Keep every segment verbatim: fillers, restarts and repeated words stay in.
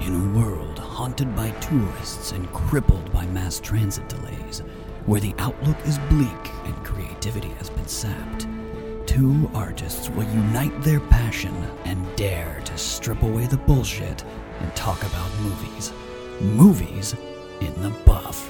In a world haunted by tourists and crippled by mass transit delays, where the outlook is bleak and creativity has been sapped, two artists will unite their passion and dare to strip away the bullshit and talk about movies. Movies in the Buff.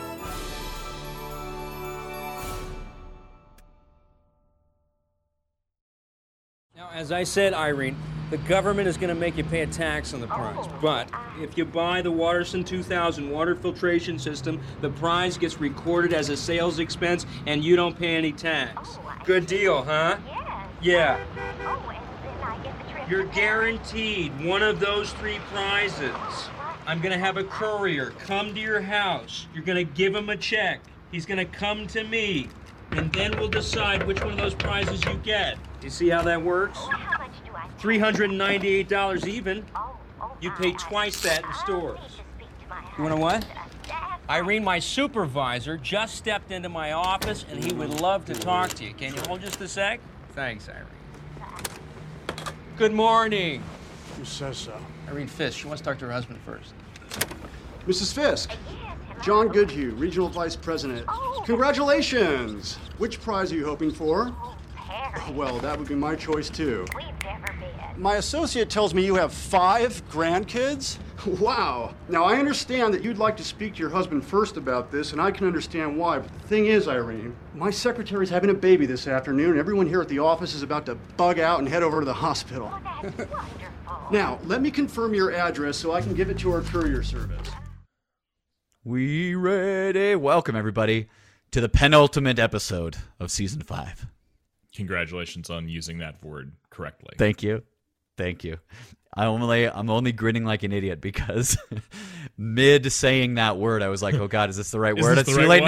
Now, as I said, Irene, the government is going to make you pay a tax on the prize. But if you buy the Waterson two thousand water filtration system, the prize gets recorded as a sales expense and you don't pay any tax. Good deal, huh? Yeah. You're guaranteed one of those three prizes. I'm going to have a courier come to your house. You're going to give him a check. He's going to come to me. And then we'll decide which one of those prizes you get. You see how that works? three hundred ninety-eight dollars even. You pay twice that in stores. You want to what? Irene, my supervisor, just stepped into my office and he would love to talk to you. Can you hold just a sec? Thanks, Irene. Good morning. Who says so? Irene Fisk, she wants to talk to her husband first. Missus Fisk, John Goodhue, Regional Vice President. Congratulations! Which prize are you hoping for? Well, that would be my choice, too. My associate tells me you have five grandkids? Wow. Now, I understand that you'd like to speak to your husband first about this, and I can understand why. But the thing is, Irene, my secretary's having a baby this afternoon, and everyone here at the office is about to bug out and head over to the hospital. Now, let me confirm your address so I can give it to our courier service. We ready? Welcome, everybody, to the penultimate episode of Season five. Congratulations on using that word correctly. Thank you. Thank you. I only, I'm only grinning like an idiot because mid saying that word, I was like, oh, God, is this the right Is word? this It's the too right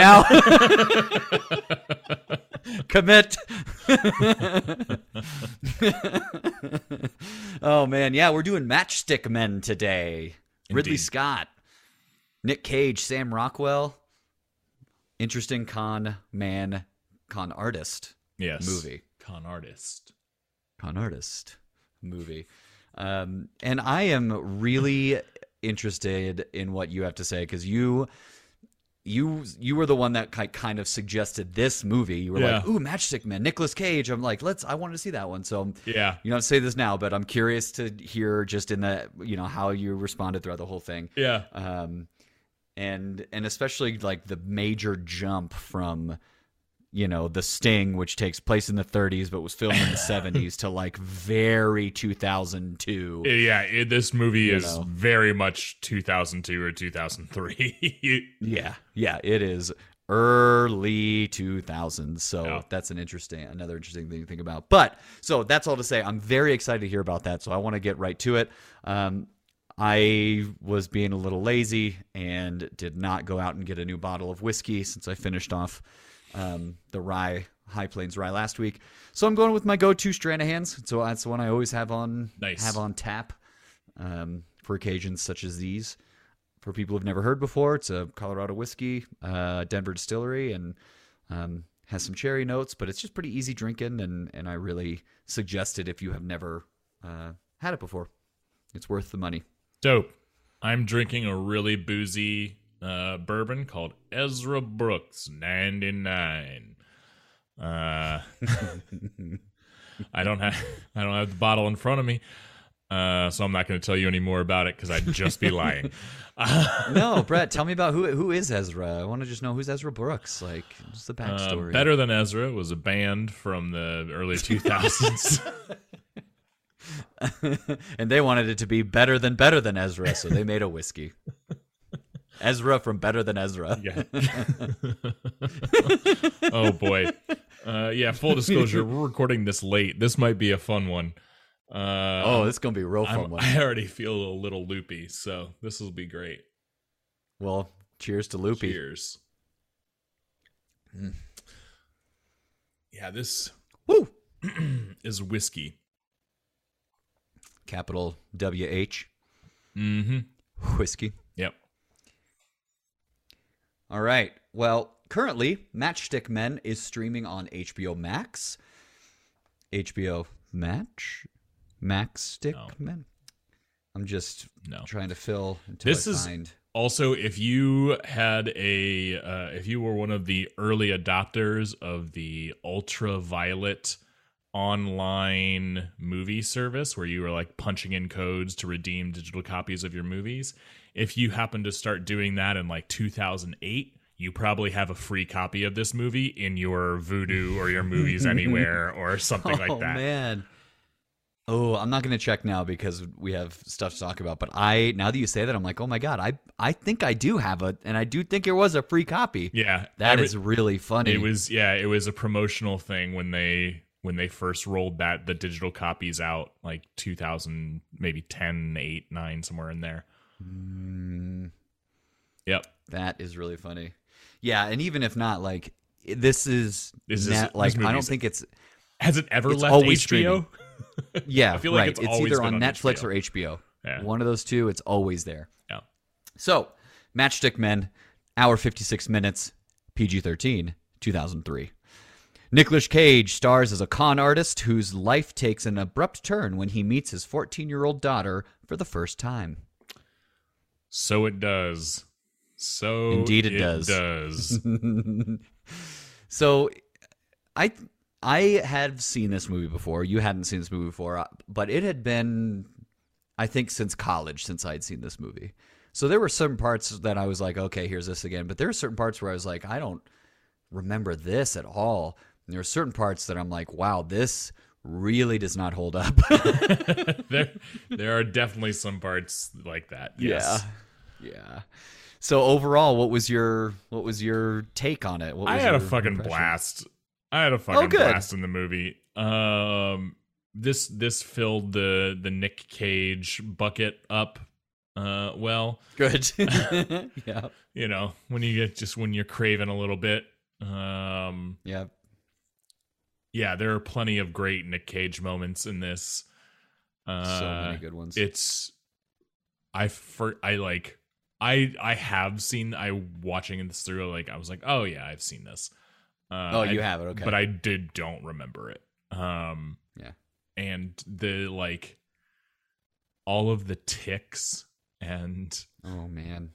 late now. Commit. Oh, man. Yeah, we're doing Matchstick Men today. Indeed. Ridley Scott, Nick Cage, Sam Rockwell. Interesting con man, con artist. Yes. Movie. Con artist. Con artist movie. Um, and I am really interested in what you have to say because you you you were the one that ki- kind of suggested this movie. You were Yeah. like, ooh, Matchstick Men, Nicolas Cage. I'm like, let's I wanted to see that one. So Yeah. you don't have to say this now, but I'm curious to hear just in the, you know, how you responded throughout the whole thing. Yeah. Um, and and especially like the major jump from, you know, The Sting, which takes place in the thirties but was filmed in the seventies, to like very two thousand two. Yeah, it, this movie You is know. very much two thousand two or two thousand three. Yeah, yeah, it is early two thousands. So Yeah. that's an interesting, another interesting thing to think about. But so that's all to say, I'm very excited to hear about that. So I want to get right to it. Um, I was being a little lazy and did not go out and get a new bottle of whiskey since I finished off um, the rye, High Plains rye last week. So I'm going with my go-to Stranahan's. So that's the one I always have on Nice. have on tap um, for occasions such as these. For people who've never heard before, it's a Colorado whiskey, uh, Denver distillery, and um, has some cherry notes, but it's just pretty easy drinking, and, and I really suggest it if you have never uh, had it before. It's worth the money. Dope. I'm drinking a really boozy uh, bourbon called Ezra Brooks ninety-nine. Uh, I don't have I don't have the bottle in front of me, uh, so I'm not going to tell you any more about it because I'd just be lying. No, Brett, tell me about who who is Ezra. I want to just know who's Ezra Brooks. Like, just the Uh, backstory. Better Than Ezra was a band from the early two thousands. And they wanted it to be better than better than Ezra, so they made a whiskey. Ezra from Better Than Ezra. Yeah. Oh boy. Uh, yeah. Full disclosure, we're recording this late. This might be a fun one. Uh, Oh, this is gonna be a real fun I'm- one. I already feel a little loopy, so this will be great. Well, cheers to Loopy. Cheers. Yeah, this Woo! is whiskey. Capital W H. Mm-hmm. Whiskey. Yep. All right. Well, currently, Matchstick Men is streaming on H B O Max. H B O Match? Matchstick No. Men? I'm just No. trying to fill until This I is find. Also, if you had a, uh, if you were one of the early adopters of the ultraviolet online movie service where you were like punching in codes to redeem digital copies of your movies, if you happen to start doing that in like two thousand eight, you probably have a free copy of this movie in your Vudu or your Movies Anywhere or something like that. Oh, man. Oh, I'm not going to check now because we have stuff to talk about. But I, now that you say that, I'm like, oh my God, I I think I do have a, and I do think it was a free copy. Yeah. That every- is really funny. It was, yeah, it was a promotional thing when they, when they first rolled that, the digital copies out, like two thousand, maybe ten, eight, nine, somewhere in there. Mm, Yep. that is really funny. Yeah, and even if not, like, this is, This is- net, this like, I don't movie's- think it's, Has it ever It's left always H B O? yeah, I feel like right. it's It's, always either been on on Netflix H B O. or H B O. Yeah. One of those two, it's always there. Yeah. So, Matchstick Men, hour fifty-six minutes, P G thirteen, two thousand three. Nicolas Cage stars as a con artist whose life takes an abrupt turn when he meets his fourteen-year-old daughter for the first time. So it does. So Indeed it does. does. So, I I had seen this movie before. You hadn't seen this movie before, but it had been, I think, since college since I'd seen this movie. So there were certain parts that I was like, okay, here's this again. But there are certain parts where I was like, I don't remember this at all. And there are certain parts that I'm like, wow, this really does not hold up. there, there are definitely some parts like that. Yes. Yeah. Yeah. So overall, what was your what was your take on it? What I was had a your fucking impression? blast. I had a fucking good. blast in the movie. Um, this this filled the the Nick Cage bucket up. Uh, well, Good. Yeah. you know, when you get just when you're craving a little bit. Um, Yeah. yeah, there are plenty of great Nick Cage moments in this. Uh, So many good ones. It's I for I like I I have seen I watching this through like I was like, oh yeah, I've seen this. Uh, Oh, you I- have it, okay. But I did don't remember it. Um, Yeah. and the like all of the ticks and Oh man.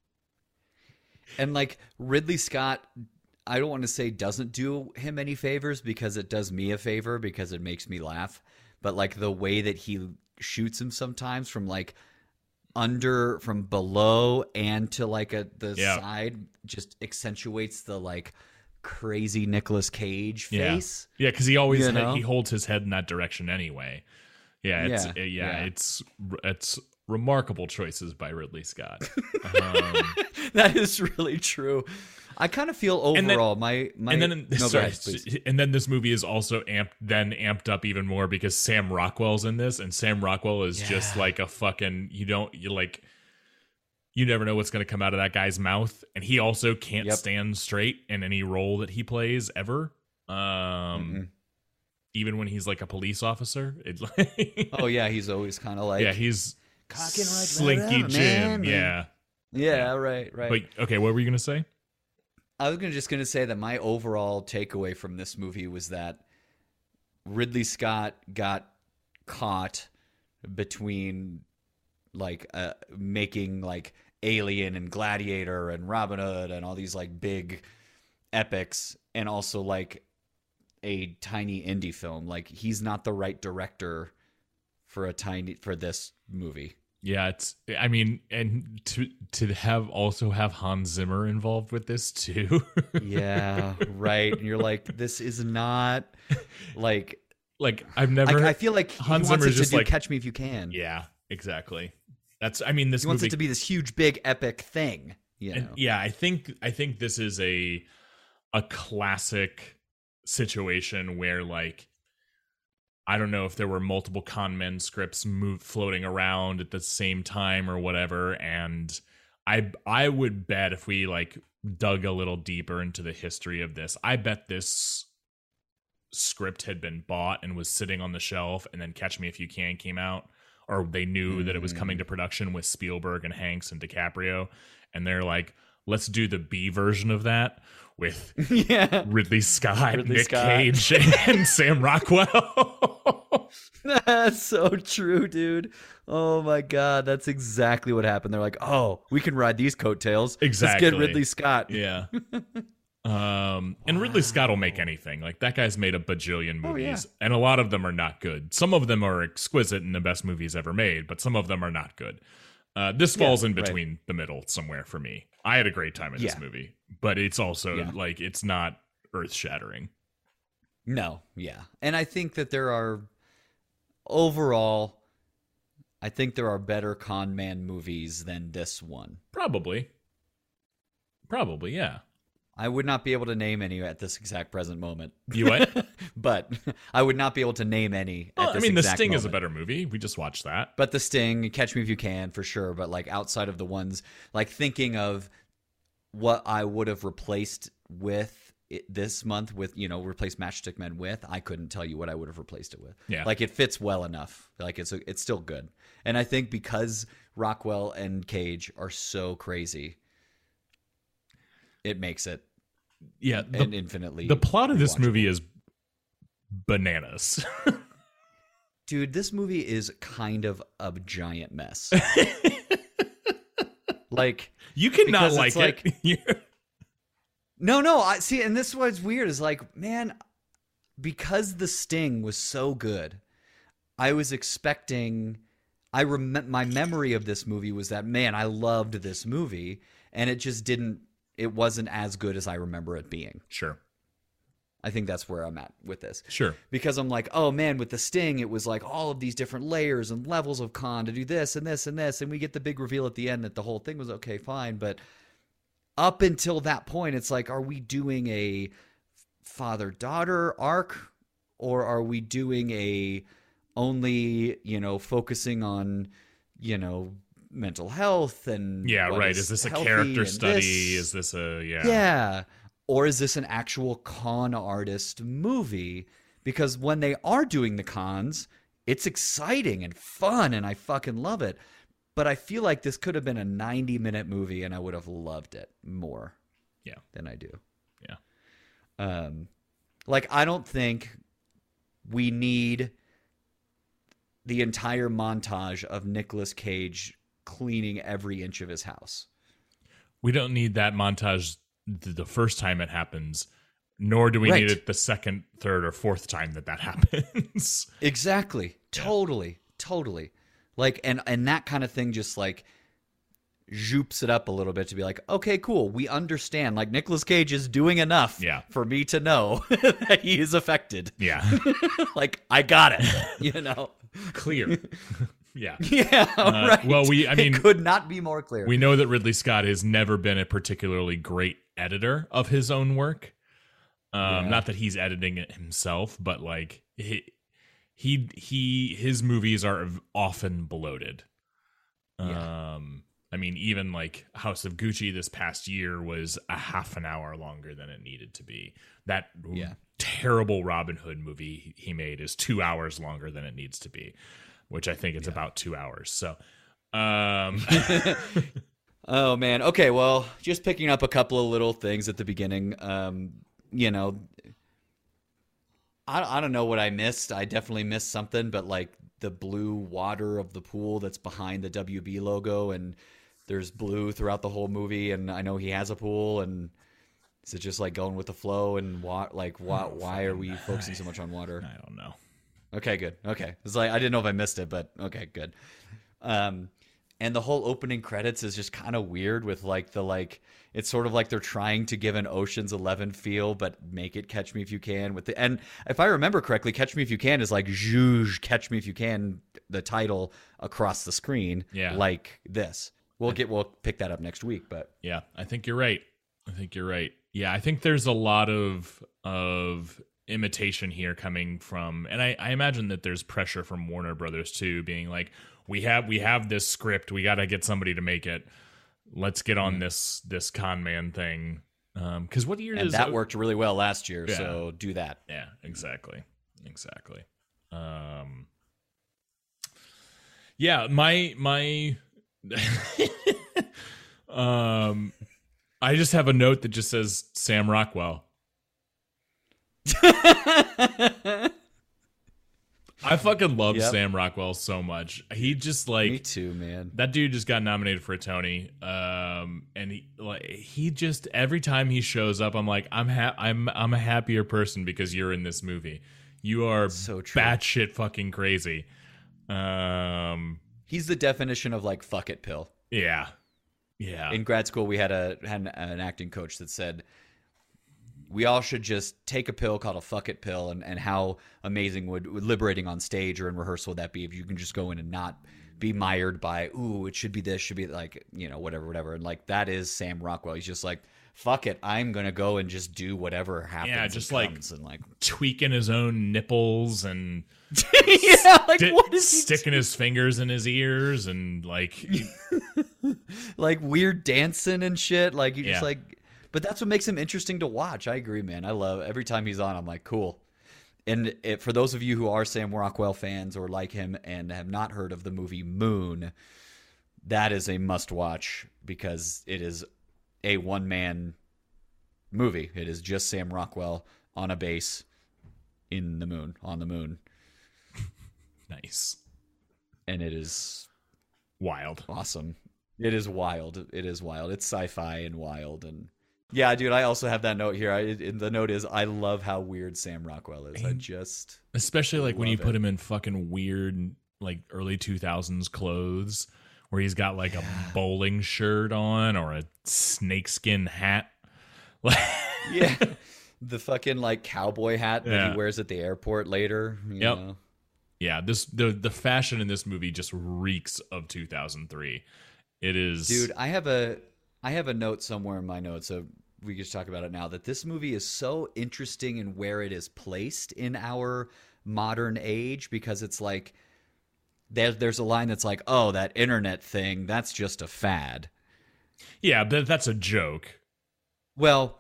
And like Ridley Scott, I don't want to say doesn't do him any favors because it does me a favor because it makes me laugh. But like the way that he shoots him sometimes from like under from below and to like a the Yeah. side just accentuates the like crazy Nicolas Cage yeah, face. yeah, because he always You know? he holds his head in that direction anyway. Yeah, it's Yeah, yeah, yeah. it's it's remarkable choices by Ridley Scott. um, That is really true. I kind of feel And then- overall my my and then no, go sorry, ahead, please. and then this movie is also amped then amped up even more because Sam Rockwell's in this, and Sam Rockwell is just Yeah. like a fucking you don't you like you never know what's going to come out of that guy's mouth, and he also can't Yep. stand straight in any role that he plays ever. Um, Mm-mm. even when he's like a police officer, it like Oh yeah, he's always kind of like yeah, he's Cocking right Slinky around, Jim, man. yeah. yeah, right, right. But okay, what were you gonna say? I was gonna just gonna say that my overall takeaway from this movie was that Ridley Scott got caught between like uh, making like Alien and Gladiator and Robin Hood and all these like big epics, and also like a tiny indie film. Like he's not the right director for a tiny for this movie. Yeah, it's. I mean, and to to have also have Hans Zimmer involved with this too. Yeah, right. And you're like, this is not like. like I've never. I, I feel like he Hans wants Zimmer's it to just do like- Catch Me If You Can. Yeah, exactly. That's. I mean, this He wants movie. it to be this huge, big, epic thing. You know? and yeah, I think I think this is a a classic situation where like I don't know if there were multiple con men scripts move floating around at the same time or whatever, and I I would bet if we like dug a little deeper into the history of this, I bet this script had been bought and was sitting on the shelf, and then Catch Me If You Can came out, or they knew that it was coming to production with Spielberg and Hanks and DiCaprio, and they're like, let's do the B version of that with Yeah. Ridley Scott, Ridley Nick Scott. Cage, and Sam Rockwell. That's so true, dude. Oh my god, that's exactly what happened. They're like, oh, we can ride these coattails. Exactly. Let's get Ridley Scott. Yeah. Um, and Ridley Scott will make anything. Like, that guy's made a bajillion Oh, movies, yeah. and a lot of them are not good. Some of them are exquisite and the best movies ever made, but some of them are not good. Uh, this falls Yeah, in right. between the middle somewhere for me. I had a great time in this Yeah. movie, but it's also Yeah. like, it's not earth shattering. No, yeah. And I think that there are, overall, I think there are better con man movies than this one. Probably. Probably, yeah. I would not be able to name any at this exact present moment. You what? But I would not be able to name any Well, at I this mean, The exact Sting is a moment. better movie. We just watched that. But The Sting, Catch Me If You Can, for sure. But like outside of the ones, like thinking of what I would have replaced with it this month with, you know, replace Matchstick Men with, I couldn't tell you what I would have replaced it with. Yeah. Like it fits well enough. Like it's a, it's still good. And I think because Rockwell and Cage are so crazy, it makes it Yeah. The, an infinitely. the plot of this rewatchable. movie is bananas. Dude, this movie is kind of a giant mess. Like, You cannot Because like it's it. like- You're- no, no, I see, and this is what's weird is like, man, because The Sting was so good, I was expecting. I rem- my memory of this movie was that, man, I loved this movie, and it just didn't. It wasn't as good as I remember it being. Sure. I think that's where I'm at with this. Sure. Because I'm like, oh man, with The Sting, it was like all of these different layers and levels of con to do this and this and this, and we get the big reveal at the end that the whole thing was okay, fine. But up until that point, it's like, are we doing a father-daughter arc, or are we doing a only, you know, focusing on, you know, mental health and Yeah, what right. Is this a healthy character and study? this? Is this a yeah? Yeah. Or is this an actual con artist movie? Because when they are doing the cons, it's exciting and fun and I fucking love it. But I feel like this could have been a ninety minute movie and I would have loved it more Yeah. than I do. Yeah. Um, like, I don't think we need the entire montage of Nicolas Cage cleaning every inch of his house. We don't need that montage th- the first time it happens, nor do we Right. need it the second, third, or fourth time that that happens. Exactly. Totally. Totally. Like, and and that kind of thing just like zhoops it up a little bit to be like, okay, cool. We understand. Like, Nicolas Cage is doing enough Yeah. for me to know that he is affected. Yeah. Like, I got it. You know? Clear. Yeah. Yeah. Uh, right. well, we- I mean, it could not be more clear. We know that Ridley Scott has never been a particularly great editor of his own work. Um, Yeah. Not that he's editing it himself, but like he, he, he his movies are often bloated. Yeah. Um, I mean, even like House of Gucci this past year was a half an hour longer than it needed to be. That Yeah. terrible Robin Hood movie he made is two hours longer than it needs to be, which I think it's about two hours. So, um, Oh man. Okay. Well, just picking up a couple of little things at the beginning. Um, you know, I I don't know what I missed. I definitely missed something, but like the blue water of the pool that's behind the W B logo, and there's blue throughout the whole movie. And I know he has a pool, and is it just like going with the flow? And wa- like why why are we focusing so much on water? I don't know. Okay, good. Okay. It's like I didn't know if I missed it, but okay, good. Um and the whole opening credits is just kind of weird with like the like it's sort of like they're trying to give an Ocean's eleven feel but make it Catch Me If You Can with the and if I remember correctly, Catch Me If You Can is like zhuzh, Catch Me If You Can, the title across the screen, Yeah. like this. We'll get we'll pick that up next week, but Yeah, I think you're right. I think you're right. Yeah, I think there's a lot of of imitation here coming from, and I, I imagine that there's pressure from Warner Brothers too, being like, we have we have this script, we got to get somebody to make it. Let's get on this this con man thing. Um, because what year and is that worked really well last year, Yeah. so do that. Yeah, exactly, exactly. Um, yeah, my my, um, I just have a note that just says Sam Rockwell. I fucking love Yep. Sam Rockwell so much. He just like Me too, man. that dude just got nominated for a Tony. Um, and he like he just every time he shows up, I'm like, I'm ha- I'm I'm a happier person because you're in this movie. You are So true. batshit fucking crazy. Um, He's the definition of like fuck it pill. yeah, yeah, In grad school, we had a had an, an acting coach that said we all should just take a pill called a fuck it pill, and, and how amazing would, would liberating on stage or in rehearsal would that be if you can just go in and not be mired by, ooh, it should be this, should be like, you know, whatever, whatever. And like that is Sam Rockwell. He's just like, fuck it, I'm gonna go and just do whatever happens. Yeah, and just like- comes, and like tweaking his own nipples and yeah, like sti- what is he sticking his fingers in his ears and like like weird dancing and shit. Like you just Yeah. like, but that's what makes him interesting to watch. I agree, man. I love every time he's on. I'm like, cool. And it, for those of you who are Sam Rockwell fans or like him and have not heard of the movie Moon, that is a must watch because it is a one man movie. It is just Sam Rockwell on a base in the moon, on the moon, nice, and it is wild. awesome. It is wild. It is wild. It's sci-fi and wild, and yeah, dude. I also have that note here. I, and the note is, I love how weird Sam Rockwell is. I just, Especially like when you Love put it. him in fucking weird like early two thousands clothes where he's got like a bowling shirt on or a snakeskin hat. Like yeah, the fucking like cowboy hat that Yeah. he wears at the airport later. You Yep. know? yeah, this the the fashion in this movie just reeks of two thousand three. It is Dude, I have a, I have a note somewhere in my notes, so we can just talk about it now. That this movie is so interesting in where it is placed in our modern age because it's like. There's there's a line that's like, oh, that internet thing, that's just a fad. Yeah, but that's a joke. Well,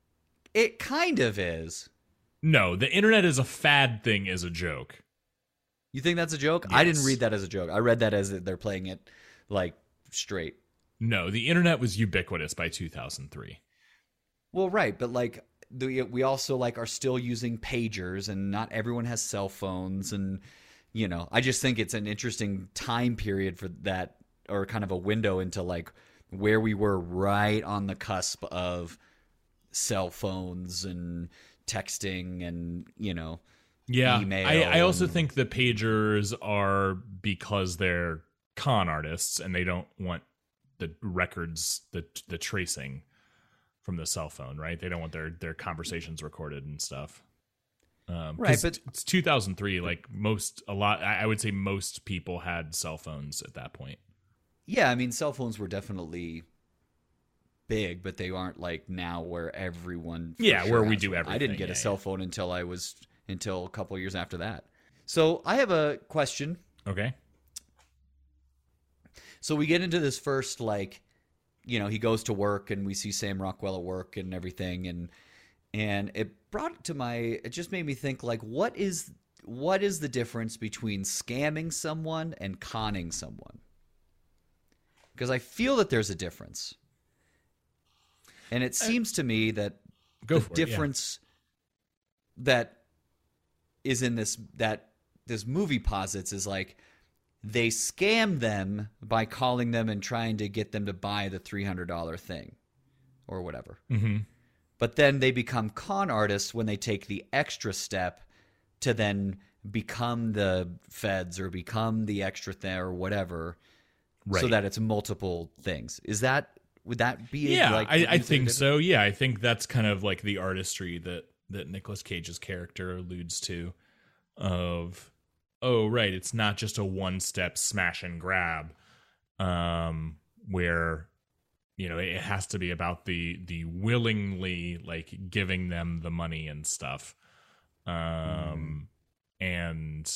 it kind of is. No, the internet is a fad thing is a joke. You think that's a joke? I didn't Yes. read that as a joke. I read that as they're playing it like straight. No, the internet was ubiquitous by two thousand three. Well, right, but like the, we also like are still using pagers, and not everyone has cell phones, and you know, I just think it's an interesting time period for that, or kind of a window into like where we were right on the cusp of cell phones and texting and, you know, Yeah, email I, I also and- think the pagers are because they're con artists and they don't want the records, the the tracing from the cell phone, right? They don't want their their conversations recorded and stuff. Um, Right, 'cause but- it's two thousand three. Like most, a lot. I I would say most people had cell phones at that point. Yeah, I mean, cell phones were definitely big, but they aren't like now where everyone. for Yeah, sure where we has do one. I didn't everything, get yeah, a cell phone until I was until a couple years after that. So I have a question. Okay. So we get into this first, like, you know, he goes to work and we see Sam Rockwell at work and everything, and and it brought it to my. It just made me think, like, what is what is the difference between scamming someone and conning someone? Because I feel that there's a difference, and it seems to me that Go the for it, yeah. difference that is in this that this movie posits is like they scam them by calling them and trying to get them to buy the three hundred dollars thing or whatever. Mm-hmm. But then they become con artists when they take the extra step to then become the feds or become the extra thing or whatever, so Right. that it's multiple things. Is that would that be Yeah, like? I, would I you say think the so. Yeah, I think that's kind of like the artistry that that Nicolas Cage's character alludes to. Of, oh right, it's not just a one step smash and grab, um, where you know it has to be about the the willingly like giving them the money and stuff, um, and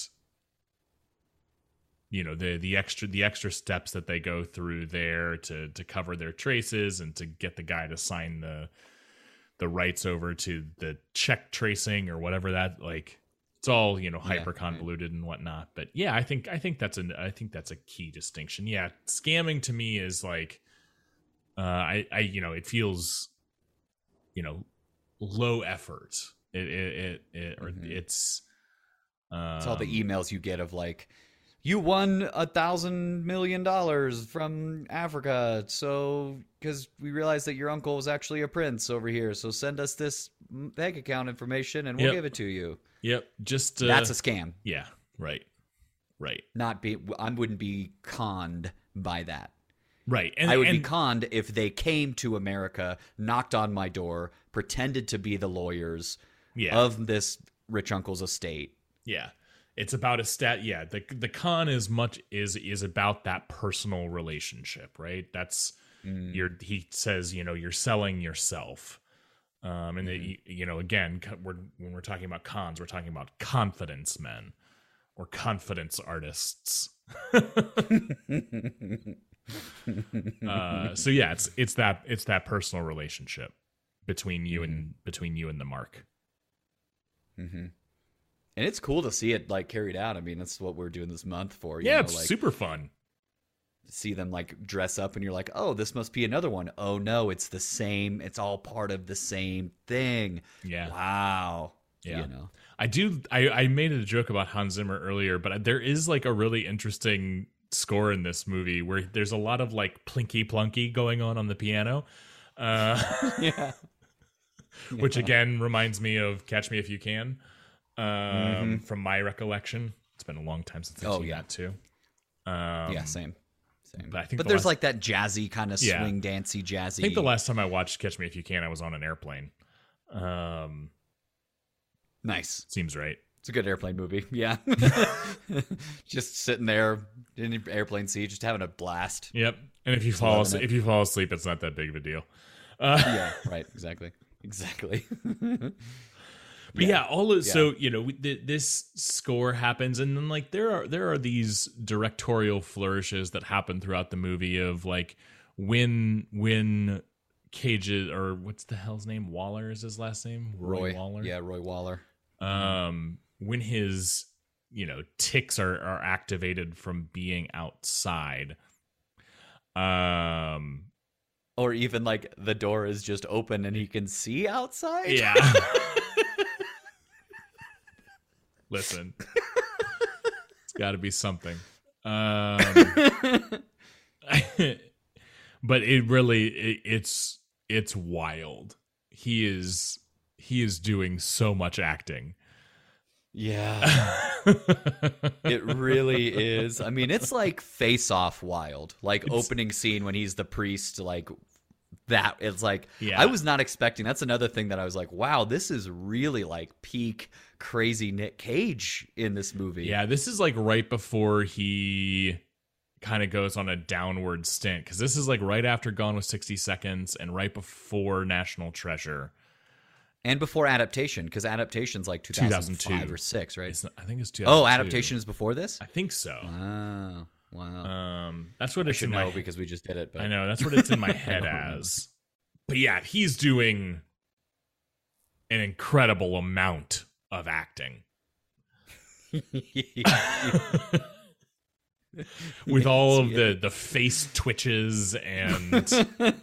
you know the the extra the extra steps that they go through there to to cover their traces and to get the guy to sign the the rights over to the check tracing or whatever that like it's all you know Yeah, hyper convoluted and whatnot. But yeah, I think I think that's an I think that's a key distinction. Yeah, scamming to me is like Uh, I, I, you know, it feels, you know, low effort. It, it, it, it or Mhm. it's. Um, It's all the emails you get of like, you won a thousand million dollars from Africa, so because we realized that your uncle was actually a prince over here, so send us this bank account information and we'll Yep. give it to you. Yep. Just uh, That's a scam. yeah. Right. Right. Not be. I wouldn't be conned by that. Right. And I would and, be conned if they came to America, knocked on my door, pretended to be the lawyers yeah. of this rich uncle's estate. Yeah. It's about a stat. Yeah. The the con is much is is about that personal relationship, right? That's Mm. you're he says, you know, you're selling yourself. Um, and Mm-hmm. that, you know, again, co- we're, when we're talking about cons, we're talking about confidence men or confidence artists. uh, so yeah, it's it's that it's that personal relationship between you Mm-hmm. and between you and the mark. Mm-hmm. And it's cool to see it like carried out. I mean, that's what we're doing this month for. You Yeah, know, it's like, super fun. see them like dress up, and you're like, oh, this must be another one. Oh no, it's the same. It's all part of the same thing. Yeah. Wow. Yeah. You know. I do. I, I made a joke about Hans Zimmer earlier, but there is like a really interesting score in this movie where there's a lot of like plinky plunky going on on the piano, uh, Yeah. which again reminds me of Catch Me If You Can, um, Mm-hmm. from my recollection. It's been a long time since I've Oh, seen yeah. that too. Um, Yeah. Same. Same. but I think But the there's last- like that jazzy kind of Yeah. swing dancey jazzy. I think the last time I watched Catch Me If You Can, I was on an airplane. Um, Nice. seems right. It's a good airplane movie. Yeah. Just sitting there in an airplane seat, just having a blast. Yep. And if you fall loving asleep, it. if you fall asleep, it's not that big of a deal. Uh, Yeah. Right. Exactly. Exactly. But yeah, all of, Yeah. so you know th- this score happens, and then like there are there are these directorial flourishes that happen throughout the movie of like when when Cage's or what's the hell's name Waller is his last name Roy, Roy. Waller Yeah. Roy Waller. um when his you know ticks are are activated from being outside um Or even like the door is just open and he can see outside. yeah. Listen, it's got to be something. Um, but it really, it, it's it's wild. He is he is doing so much acting. Yeah. It really is. I mean, it's like Face Off wild. Like It's- opening scene when he's the priest, like that. It's like, Yeah. I was not expecting. That's another thing that I was like, wow, this is really like peak crazy Nick Cage in this movie. Yeah, this is like right before he kind of goes on a downward stint because this is like right after Gone with sixty Seconds and right before National Treasure. And before Adaptation, because Adaptation's like two thousand five two thousand two. or six, right? It's not, I think it's two thousand two. Oh, Adaptation is before this? I think so. Wow. Wow. Um, that's what I it's should in know my. because we just did it. But I know that's what it's in my head I don't remember. as. But yeah, he's doing an incredible amount of acting with all of the the face twitches and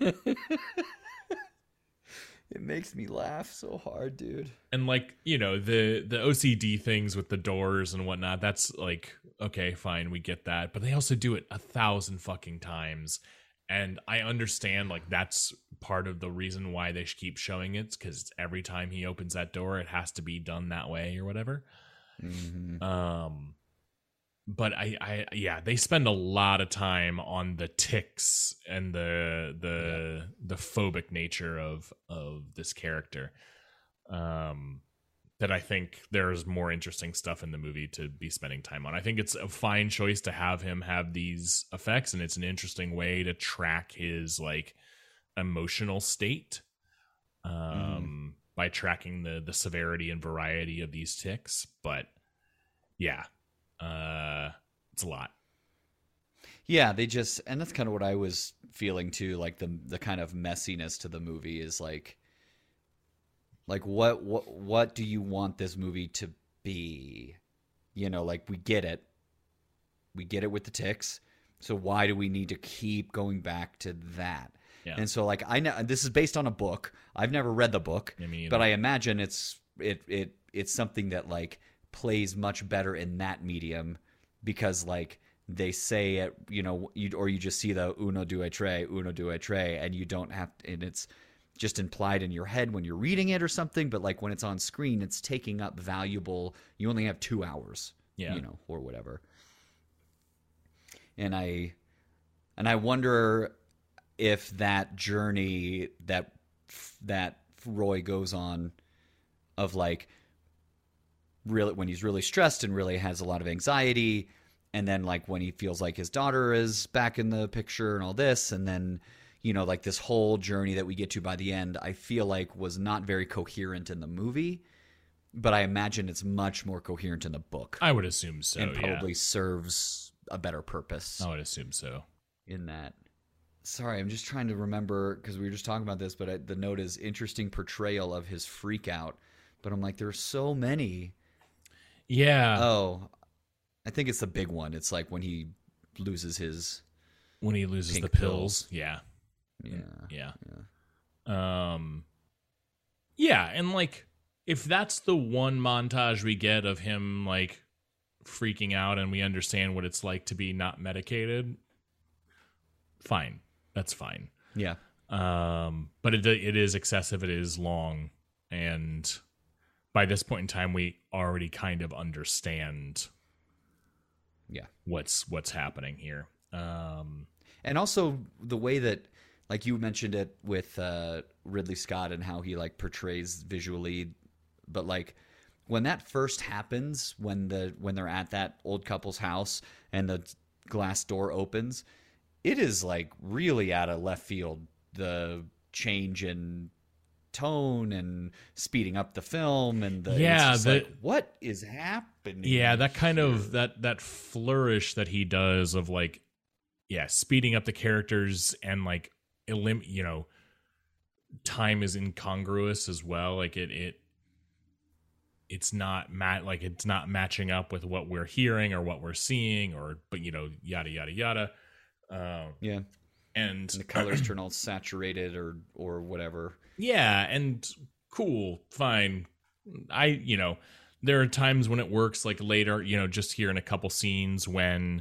It makes me laugh so hard, dude. and like you know the the O C D things with the doors and whatnot. That's like okay, fine, we get that, but they also do it a thousand fucking times. And I understand, like, that's part of the reason why they keep showing it, because every time he opens that door, it has to be done that way or whatever. Mm-hmm. Um, but I, I, yeah, they spend a lot of time on the ticks and the the yeah. the phobic nature of of this character. Um, that I think there's more interesting stuff in the movie to be spending time on. I think it's a fine choice to have him have these effects, and it's an interesting way to track his like emotional state um, mm. by tracking the the severity and variety of these tics. But yeah, uh, it's a lot. Yeah, they just, and that's kind of what I was feeling too. Like the the kind of messiness to the movie is like. Like what what what do you want this movie to be? You know, like we get it. We get it with the ticks. So why do we need to keep going back to that? Yeah. And so like I know this is based on a book. I've never read the book, I mean, but I imagine it's it it it's something that like plays much better in that medium because like they say it, you know, you or you just see the uno due tre, uno due tre, and you don't have and it's just implied in your head when you're reading it or something, but like when it's on screen, it's taking up valuable. You only have two hours, yeah. you know, or whatever. And I, and I wonder if that journey that that Roy goes on, of like, really when he's really stressed and really has a lot of anxiety, and then like when he feels like his daughter is back in the picture and all this, and then. You know, like this whole journey that we get to by the end, I feel like was not very coherent in the movie, but I imagine it's much more coherent in the book. I would assume so, and probably yeah. serves a better purpose. I would assume so. In that. Sorry, I'm just trying to remember, because we were just talking about this, but I, the note is interesting portrayal of his freak out. But I'm like, there's so many. Yeah. Oh, I think it's the big one. It's like when he loses his... When he loses Pink the pills. pills. Yeah. Yeah. Yeah. Yeah. Um, yeah. And like, if that's the one montage we get of him like freaking out and we understand what it's like to be not medicated, fine. That's fine. Yeah. Um, but it, it is excessive. It is long. And by this point in time, we already kind of understand yeah. what's, what's happening here. Um, and also the way that, like you mentioned it with uh, Ridley Scott and how he like portrays visually, but like when that first happens, when the when they're at that old couple's house and the glass door opens, it is like really out of left field. The change in tone and speeding up the film and the yeah, it's just the, like, what is happening? Yeah, that kind here? of that that flourish that he does of like, yeah, speeding up the characters and like. Elim- you know, time is incongruous as well. Like it, it, it's not mat like it's not matching up with what we're hearing or what we're seeing, or but you know, yada yada yada. Um, yeah, and, and the colors turn all saturated or or whatever. Yeah, and cool, fine. I you know, there are times when it works. Like later, you know, just here in a couple scenes when.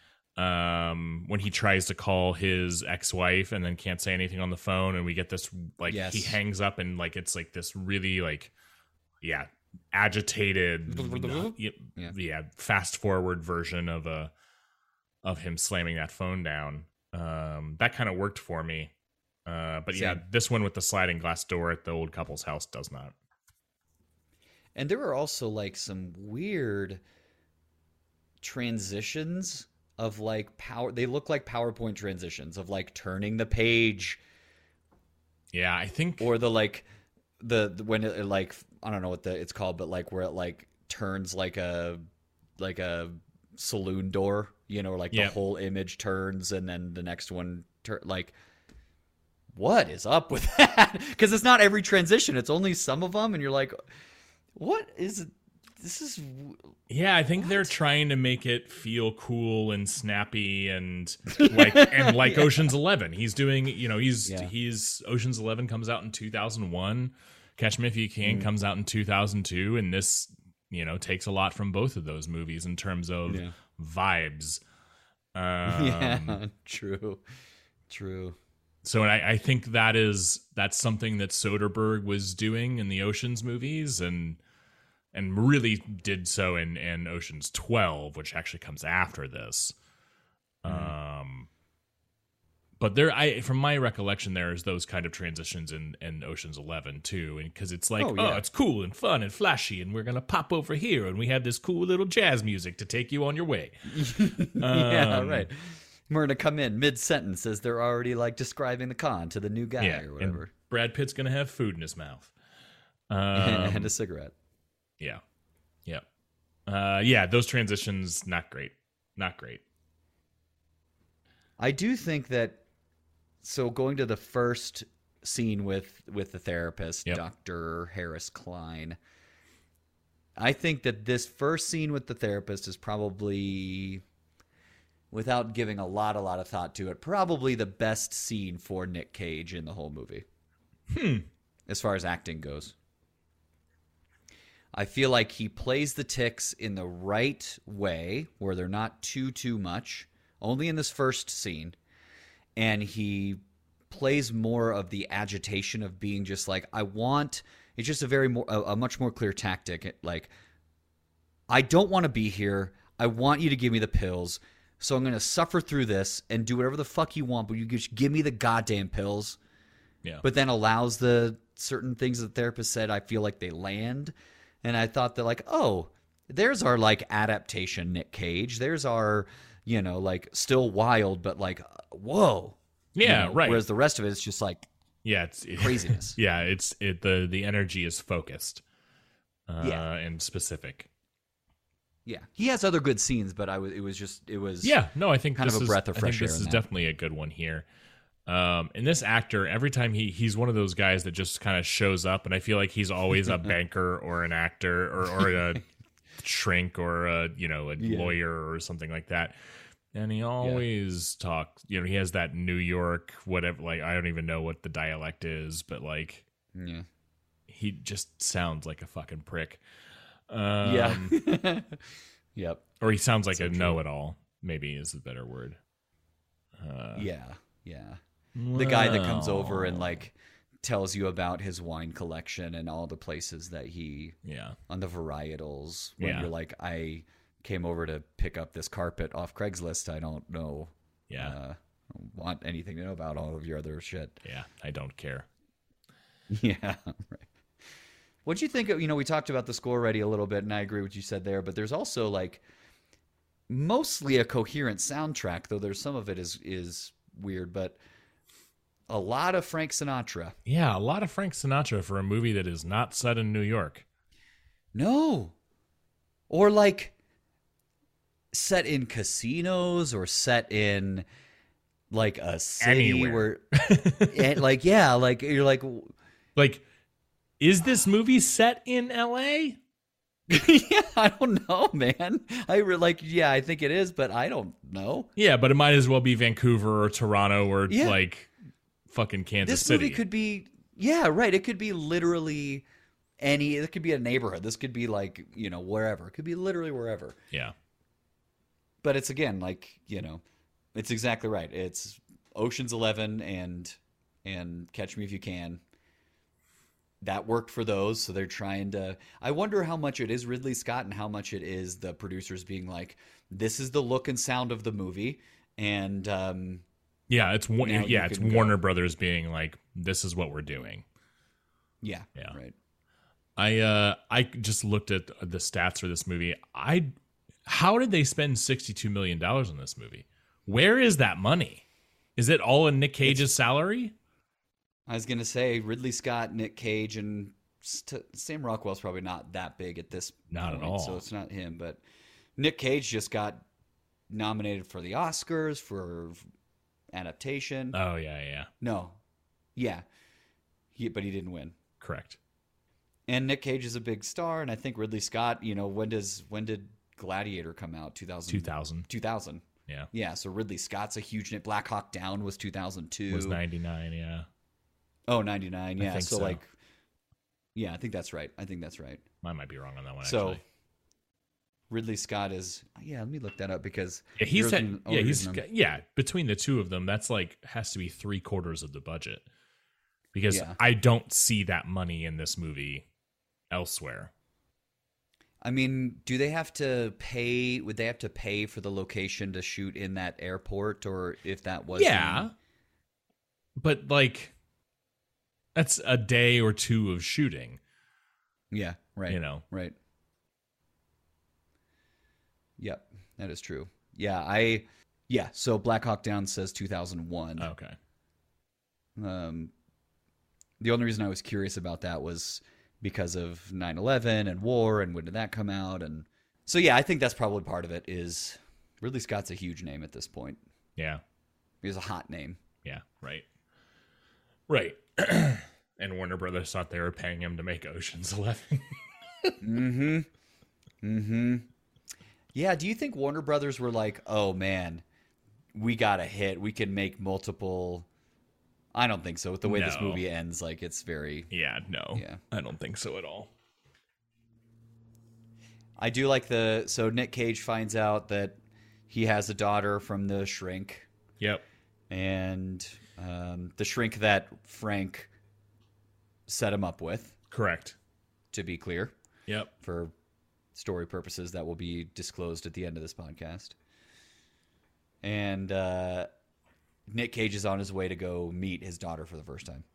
um when he tries to call his ex-wife and then can't say anything on the phone, and we get this like yes. he hangs up and like it's like this really like yeah agitated yeah, yeah. yeah fast forward version of a of him slamming that phone down. Um that kind of worked for me, uh but yeah, Same. This one with the sliding glass door at the old couple's house does not. And there are also like some weird transitions of like power. They look like PowerPoint transitions of like turning the page. Yeah, I think. Or the like the, the when it like I don't know what the it's called, but like where it like turns like a like a saloon door, you know, like yep. the whole image turns and then the next one tur- like what is up with that? Because it's not every transition; it's only some of them, and you're like, what is it? This is yeah. I think what? they're trying to make it feel cool and snappy and like and like yeah. Ocean's Eleven. He's doing, you know, he's yeah. he's Ocean's Eleven comes out in two thousand one. Catch Me If You Can mm. comes out in two thousand two, and this, you know, takes a lot from both of those movies in terms of yeah. vibes. Um, yeah, true, true. So I, I think that is that's something that Soderbergh was doing in the Ocean's movies, and. And really did so in, in Ocean's twelve, which actually comes after this. Mm. Um, but there, I from my recollection, there's those kind of transitions in, in Ocean's eleven too, and because it's like, oh, yeah. oh, it's cool and fun and flashy, and we're gonna pop over here, and we have this cool little jazz music to take you on your way. yeah, um, right. We're gonna come in mid sentence as they're already like describing the con to the new guy yeah, or whatever. And Brad Pitt's gonna have food in his mouth um, and a cigarette. Yeah. Yeah. Uh, yeah, those transitions, not great. Not great. I do think that, so going to the first scene with, with the therapist, yep. Doctor Harris Klein, I think that this first scene with the therapist is probably without giving a lot, a lot of thought to it, probably the best scene for Nick Cage in the whole movie. Hmm. As far as acting goes. I feel like he plays the tics in the right way, where they're not too, too much, only in this first scene. And he plays more of the agitation of being just like, I want, it's just a very more, a, a much more clear tactic. Like, I don't want to be here. I want you to give me the pills. So I'm going to suffer through this and do whatever the fuck you want, but you just give me the goddamn pills. Yeah. But then allows the certain things the therapist said, I feel like they land. And I thought that, like, oh, there's our, like, adaptation, Nick Cage. There's our, you know, like, still wild, but, like, whoa. Yeah, You know, right. Whereas the rest of it is just, like, Yeah, it's craziness. Yeah, it's it the the energy is focused. Uh, Yeah. and specific. Yeah. He has other good scenes, but I was, it was just, it was. Yeah, no, I think kind this of a is, breath of I fresh think this air is in that. definitely a good one here. Um, and this actor, every time he he's one of those guys that just kind of shows up, and I feel like he's always a banker or an actor or or a shrink or a you know a Yeah. lawyer or something like that. And he always talks, you know, he has that New York whatever, like I don't even know what the dialect is, but like Yeah. he just sounds like a fucking prick. Um, Yeah. Yep. or he sounds like So a true. know-it-all. Maybe is a better word. Uh, Yeah. Yeah. The guy that comes over and, like, tells you about his wine collection and all the places that he, yeah, on the varietals, when Yeah. you're like, I came over to pick up this carpet off Craigslist. I don't know. yeah, Uh, want anything to know about all of your other shit. yeah. I don't care. Yeah. Right. What'd you think of, you know, we talked about the score already a little bit, and I agree with what you said there, but there's also, like, mostly a coherent soundtrack, though there's some of it is is weird, but a lot of Frank Sinatra. Yeah, a lot of Frank Sinatra for a movie that is not set in New York. No. Or like set in casinos or set in like a city Anywhere. where and, like yeah, like you're like Like, is this movie set in L A? yeah, I don't know, man. I re- like yeah, I think it is, but I don't know. Yeah, but it might as well be Vancouver or Toronto or Yeah. like fucking Kansas This City. movie could be yeah, right. It could be literally any it could be a neighborhood. This could be like, you know, wherever. It could be literally wherever. Yeah. But it's again like, you know, it's exactly right. It's Ocean's Eleven and and Catch Me If You Can. That worked for those, so they're trying to. I wonder how much it is Ridley Scott and how much it is the producers being like, "This is the look and sound of the movie," and um, Yeah, it's Wa- Now yeah, you it's can go. Warner Brothers being like, this is what we're doing. yeah, Yeah. right. I uh I just looked at the stats for this movie. I how did they spend sixty-two million dollars on this movie? Where is that money? Is it all in Nick Cage's salary? I was gonna say Ridley Scott, Nick Cage, and St- Sam Rockwell's probably not that big at this Not at point, all. so it's not him. But Nick Cage just got nominated for the Oscars for adaptation. Oh yeah, yeah. No, yeah, he, but he didn't win. Correct. And Nick Cage is a big star, and I think Ridley Scott. You know, when does when did Gladiator come out? two thousand two thousand. two thousand Yeah. Yeah, so Ridley Scott's a huge name. Black Hawk Down was two thousand two. Was ninety-nine, yeah. Oh, ninety-nine. I Yeah, think so, so. like, yeah, I think that's right. I think that's right. I might be wrong on that one So actually. Ridley Scott is. Yeah, let me look that up because Yeah, he's there's at, an- yeah, oh, he's there's an- yeah, between the two of them, that's like has to be three quarters of the budget. Because Yeah. I don't see that money in this movie elsewhere. I mean, do they have to pay? Would they have to pay for the location to shoot in that airport, or if that was? Yeah. But like that's a day or two of shooting. Yeah. Right. You know. Right. Yep, that is true. Yeah, I. Yeah, so Black Hawk Down says two thousand one. Okay. Um, the only reason I was curious about that was because of nine eleven and war and when did that come out, and so yeah, I think that's probably part of it. Is Ridley Scott's a huge name at this point. Yeah. He's a hot name. Yeah. Right. Right. And Warner Brothers thought they were paying him to make Ocean's Eleven. Mm-hmm. Mm-hmm. Yeah, do you think Warner Brothers were like, oh man, we got a hit. We can make multiple. I don't think so. With the way No. this movie ends, like it's very. Yeah, no. Yeah. I don't think so at all. I do like the. So Nick Cage finds out that he has a daughter from the shrink. Yep. And um, the shrink that Frank set him up with, Correct. to be clear, Yep. for story purposes that will be disclosed at the end of this podcast. And uh, Nick Cage is on his way to go meet his daughter for the first time.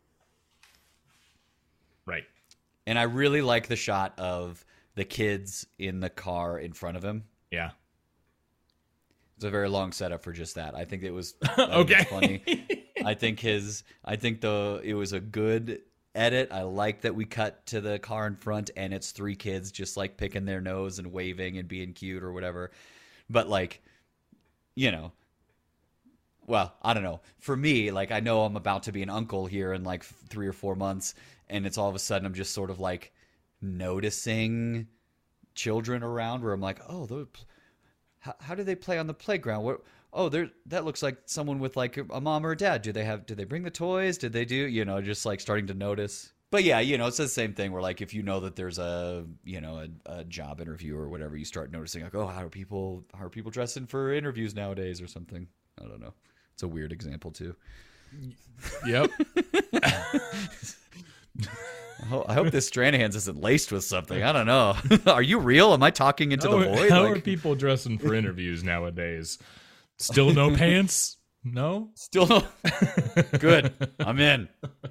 Right. And I really like the shot of the kids in the car in front of him. Yeah. It's a very long setup for just that. I think it was I think Okay. it's funny. I think his I think the it was a good edit. I like that we cut to the car in front and it's three kids just like picking their nose and waving and being cute or whatever. But like, you know, well, I don't know. For me, like I know I'm about to be an uncle here in like three or four months, and it's all of a sudden I'm just sort of like noticing children around where I'm like, oh, those. How, how do they play on the playground? What? Oh, there. That looks like someone with like a mom or a dad. Do they have? Did they bring the toys? Did they do? You know, just like starting to notice. But yeah, you know, it's the same thing where like if you know that there's a you know a, a job interview or whatever, you start noticing like, oh, how are people how are people dressing for interviews nowadays or something? I don't know. It's a weird example too. Yep. I ho- I hope this Stranahan's isn't laced with something. I don't know. Are you real? Am I talking into how the are, void? How Like- are people dressing for interviews nowadays? Still no pants? No? Still no. Good. I'm in.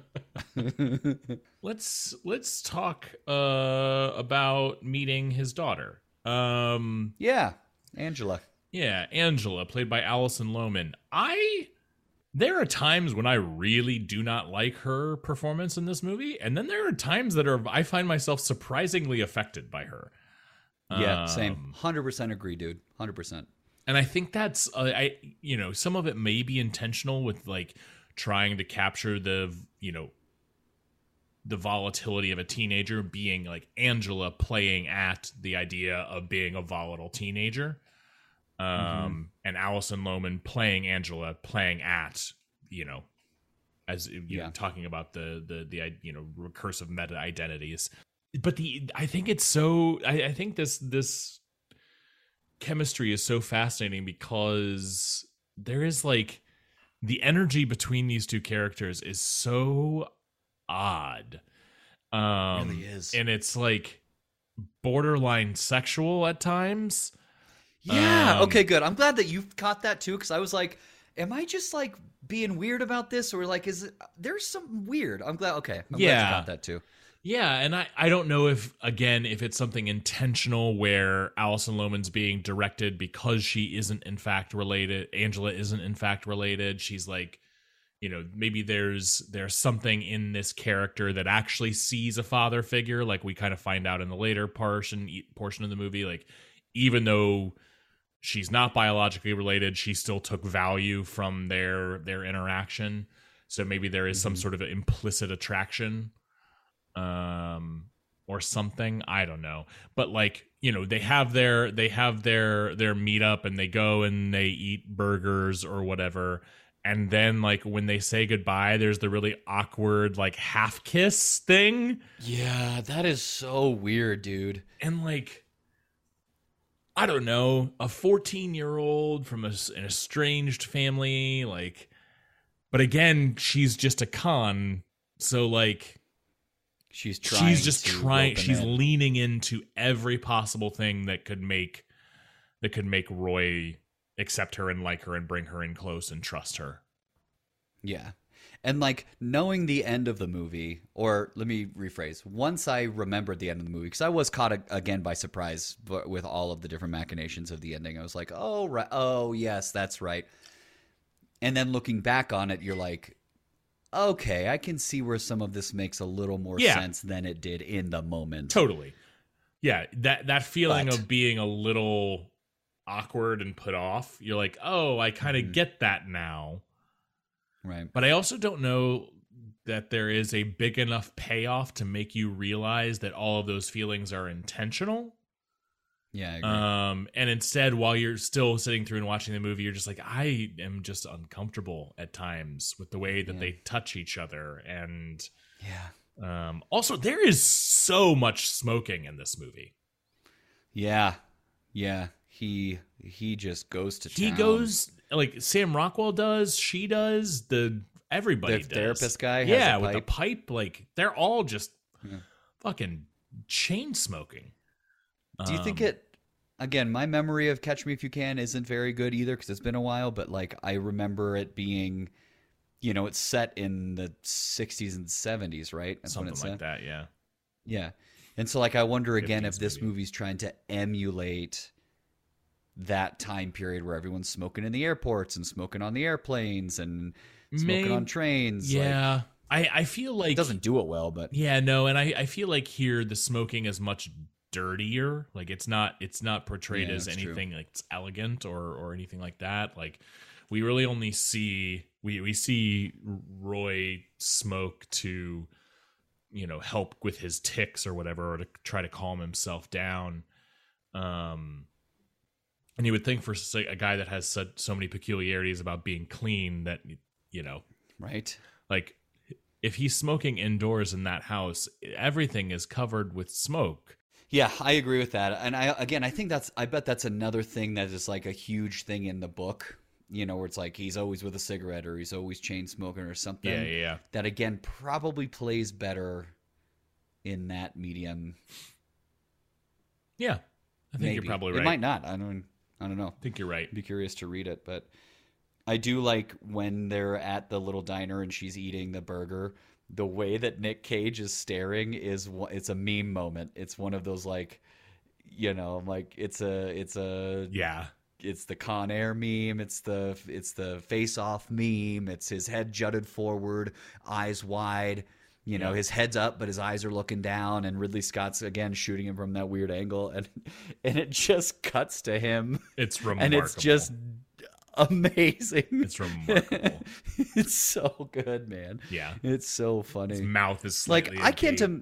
Let's let's talk uh about meeting his daughter. Um Yeah, Angela. yeah, Angela, played by Allison Lohman. I there are times when I really do not like her performance in this movie, and then there are times that are I find myself surprisingly affected by her. Yeah, same. Um, one hundred percent agree, dude. one hundred percent. And I think that's uh, I you know, some of it may be intentional with like trying to capture the, you know, the volatility of a teenager, being like Angela playing at the idea of being a volatile teenager. Um, mm-hmm. And Allison Lohman playing Angela, playing at, you know, as you yeah. know, talking about the, the, the, you know, recursive meta identities. But the, I think it's so, I, I think this, this chemistry is so fascinating because there is like the energy between these two characters is so odd. Um, it really is. And it's like borderline sexual at times. Yeah. Um, okay, good. I'm glad that you caught that too, because I was like, am I just like being weird about this, or like is it, there's something weird? I'm glad. Okay, I'm Yeah. glad you caught that too. Yeah, and I, I don't know if, again, if it's something intentional where Allison Lohman's being directed because she isn't in fact related. Angela isn't in fact related. She's like, you know, maybe there's there's something in this character that actually sees a father figure, like we kind of find out in the later portion portion of the movie. Like, even though she's not biologically related, she still took value from their their interaction. So maybe there is mm-hmm. some sort of implicit attraction, um, or something. I don't know. But like, you know, they have their they have their their meetup and they go and they eat burgers or whatever. And then, like, when they say goodbye, there's the really awkward, like, half kiss thing. Yeah, that is so weird, dude. And, like, I don't know, a fourteen-year-old from a, an estranged family, like, but again, she's just a con. So, like, she's trying. She's just to trying. She's in. leaning into every possible thing that could make that could make Roy accept her and like her and bring her in close and trust her. Yeah. And like knowing the end of the movie, or let me rephrase, once I remembered the end of the movie, because I was caught a- again by surprise with all of the different machinations of the ending. I was like, oh, right. Oh, yes, that's right. And then looking back on it, you're like, okay, I can see where some of this makes a little more Yeah. sense than it did in the moment. Totally. Yeah, that, that feeling But- of being a little awkward and put off, you're like, oh, I kind of Mhm. get that now. Right. But I also don't know that there is a big enough payoff to make you realize that all of those feelings are intentional. Yeah, I agree. Um, and instead, while you're still sitting through and watching the movie, you're just like, I am just uncomfortable at times with the way that Yeah. they touch each other. And yeah. um, also, there is so much smoking in this movie. Yeah. Yeah. He he just goes to He town. goes like Sam Rockwell does, she does, the everybody The does. therapist guy has yeah, a with the pipe. pipe, like they're all just Yeah. fucking chain smoking. Do you think Um, it again, my memory of Catch Me If You Can isn't very good either because it's been a while, but like I remember it being, you know, it's set in the sixties and seventies, right? That's when something it's like set. that? Yeah. Yeah. And so like I wonder again if fifties this maybe. movie's trying to emulate that time period where everyone's smoking in the airports and smoking on the airplanes and smoking May- on trains. Like, Yeah, I I feel like it doesn't do it well, but Yeah, no, and I, I feel like here the smoking is much dirtier. Like it's not it's not portrayed Yeah, as that's true. anything like it's elegant or or anything like that. Like we really only see we we see Roy smoke to, you know, help with his tics or whatever, or to try to calm himself down. Um and you would think for say, a guy that has such so many peculiarities about being clean that, you know, right? like if he's smoking indoors in that house, everything is covered with smoke. Yeah, I agree with that. And I again, I think that's I bet that's another thing that is like a huge thing in the book, you know, where it's like he's always with a cigarette or he's always chain smoking or something. Yeah, yeah, yeah. That again probably plays better in that medium. Yeah, I think Maybe. you're probably It right. might not. I don't I don't know. I think you're right. I'd be curious to read it, but I do like when they're at the little diner and she's eating the burger. The way that Nick Cage is staring is one- it's a meme moment. It's one of those like, you know, like it's a it's a Yeah, it's the Con Air meme. It's the it's the Face Off meme. It's his head jutted forward, eyes wide. You know, Yeah. his head's up, but his eyes are looking down. And Ridley Scott's again shooting him from that weird angle, and and it just cuts to him, it's remarkable. and it's just amazing. It's remarkable. It's so good, man. Yeah. It's so funny. His mouth is Like slightly I can't. agape. Im-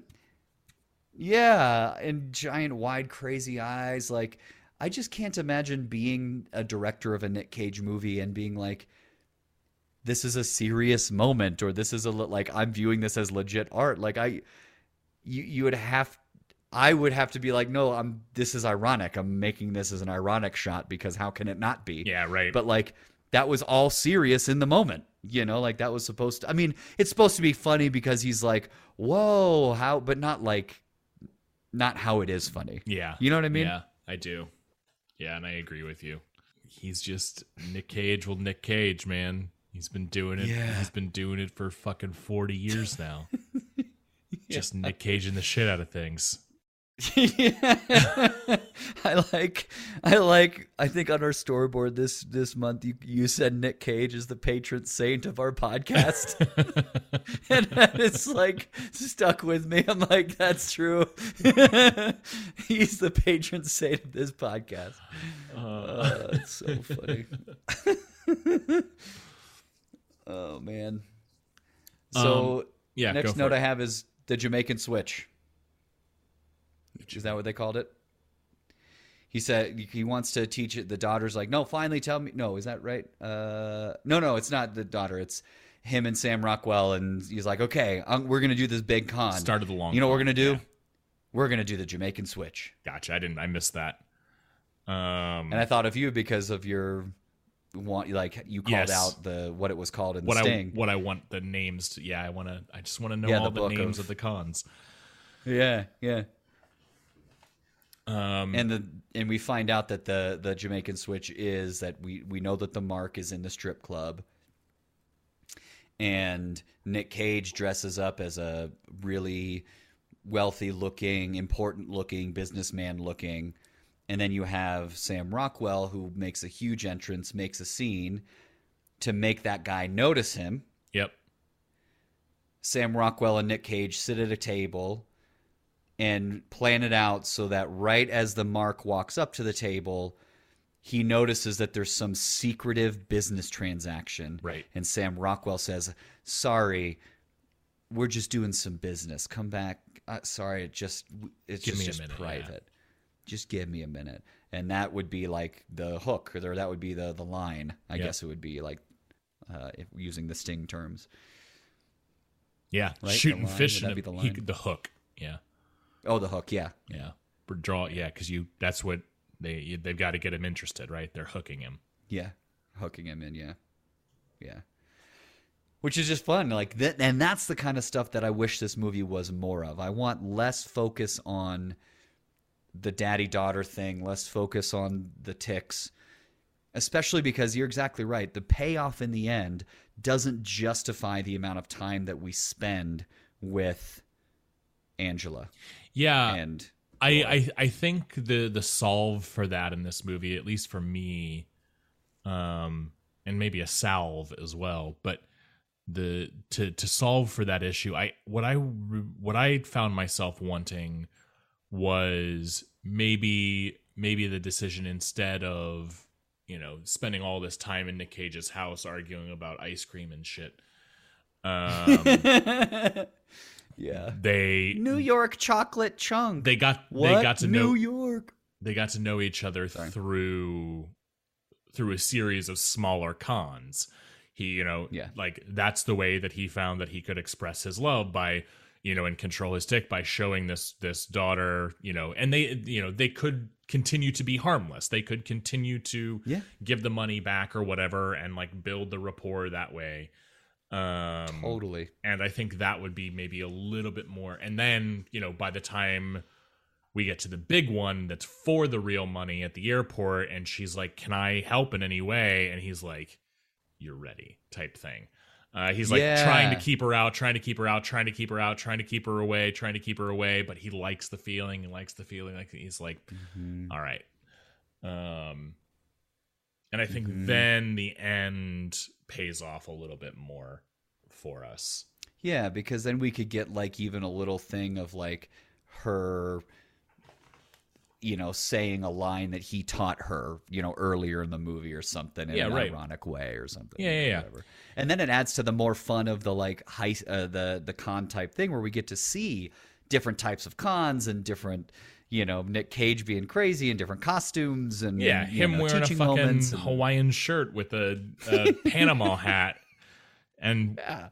yeah, and giant, wide, crazy eyes. Like I just can't imagine being a director of a Nick Cage movie and being like, "This is a serious moment," or "This is a le- like I'm viewing this as legit art." Like I, you you would have. I would have to be like, no, I'm. This is ironic. I'm making this as an ironic shot because how can it not be? Yeah, right. But like that was all serious in the moment, you know, like that was supposed to, I mean, it's supposed to be funny because he's like, whoa, how, but not like, not how it is funny. Yeah, You know what I mean? Yeah, I do. Yeah, and I agree with you. He's just Nick Cage. Well, Nick Cage, man, he's been doing it. Yeah. He's been doing it for fucking forty years now. Just Nick Cage in the shit out of things. Yeah. I like, I like, I think on our storyboard this, this month, you, you said Nick Cage is the patron saint of our podcast. And it's like stuck with me. I'm like, that's true. He's the patron saint of this podcast. Uh, it's so funny. Oh man. So Um, yeah, next go for note it. I have is the Jamaican switch. Is that what they called it? He said he wants to teach it. The daughter's like, no, finally tell me. No, is that right? Uh, no, no, it's not the daughter. It's him and Sam Rockwell. And he's like, okay, um, we're going to do this big con. Start of the long You know what we're con, going to do? yeah. We're going to do the Jamaican switch. Gotcha. I didn't. I missed that. Um, And I thought of you because of your want, like you called Yes. out the what it was called in the what Sting. I what I want the names to. Yeah, I want to. I just want to know Yeah, all the the, book names of- of, the cons. Yeah, yeah. Um, And the and we find out that the the Jamaican switch is that we we know that the mark is in the strip club. And Nick Cage dresses up as a really wealthy looking, important looking, businessman looking. And then you have Sam Rockwell, who makes a huge entrance, makes a scene to make that guy notice him. yep. Sam Rockwell and Nick Cage sit at a table and plan it out so that right as the mark walks up to the table, he notices that there's some secretive business transaction. Right. And Sam Rockwell says, sorry, we're just doing some business. Come back. Uh, sorry, it just it's Give just, me a just minute, private. just give me a minute. And that would be like the hook, or that would be the the line. I Yeah. guess it would be like uh, if using the Sting terms. Yeah, Right? shooting The line, fish would in that a, be the he, line? the hook. Yeah, Oh, the hook, yeah. yeah. For draw, yeah, because you that's what they they've got to get him interested, right? They're hooking him. Yeah, hooking him in, yeah. Yeah. Which is just fun. Like that, and that's the kind of stuff that I wish this movie was more of. I want less focus on the daddy-daughter thing, less focus on the ticks, especially because you're exactly right. The payoff in the end doesn't justify the amount of time that we spend with Angela. Yeah, And I, I I think the the solve for that in this movie, at least for me, um, and maybe a salve as well, but the to to solve for that issue, I what I what I found myself wanting was maybe maybe the decision, instead of, you know, spending all this time in Nick Cage's house arguing about ice cream and shit. Um, yeah. they New York chocolate chunk. they got what? they got to New know York. they got to know each other Sorry. through through a series of smaller cons. He, you know, Yeah. like that's the way that he found that he could express his love, by, you know, and control his dick, by showing this this daughter, you know, and they, you know, they could continue to be harmless. They could continue to Yeah. give the money back or whatever, and like build the rapport that way. Um, Totally. And I think that would be maybe a little bit more. And then, you know, by the time we get to the big one that's for the real money at the airport, and she's like, "Can I help in any way?" And he's like, "You're ready," type thing. Uh, he's like Yeah. trying to keep her out, trying to keep her out, trying to keep her out, trying to keep her away, trying to keep her away. But he likes the feeling. He likes the feeling. Like he's like, Mm-hmm. all right. Um, and I think Mhm. then the end pays off a little bit more for us. Yeah, because then we could get like even a little thing of like her, you know, saying a line that he taught her, you know, earlier in the movie or something in Yeah, an right. ironic way or something. Yeah, you know, yeah, yeah. whatever. And then it adds to the more fun of the like high, uh, the the con type thing where we get to see different types of cons and different, you know, Nick Cage being crazy and different costumes and Yeah, and, you him know, wearing a teaching fucking moments and- Hawaiian shirt with a, a Panama hat and Yeah.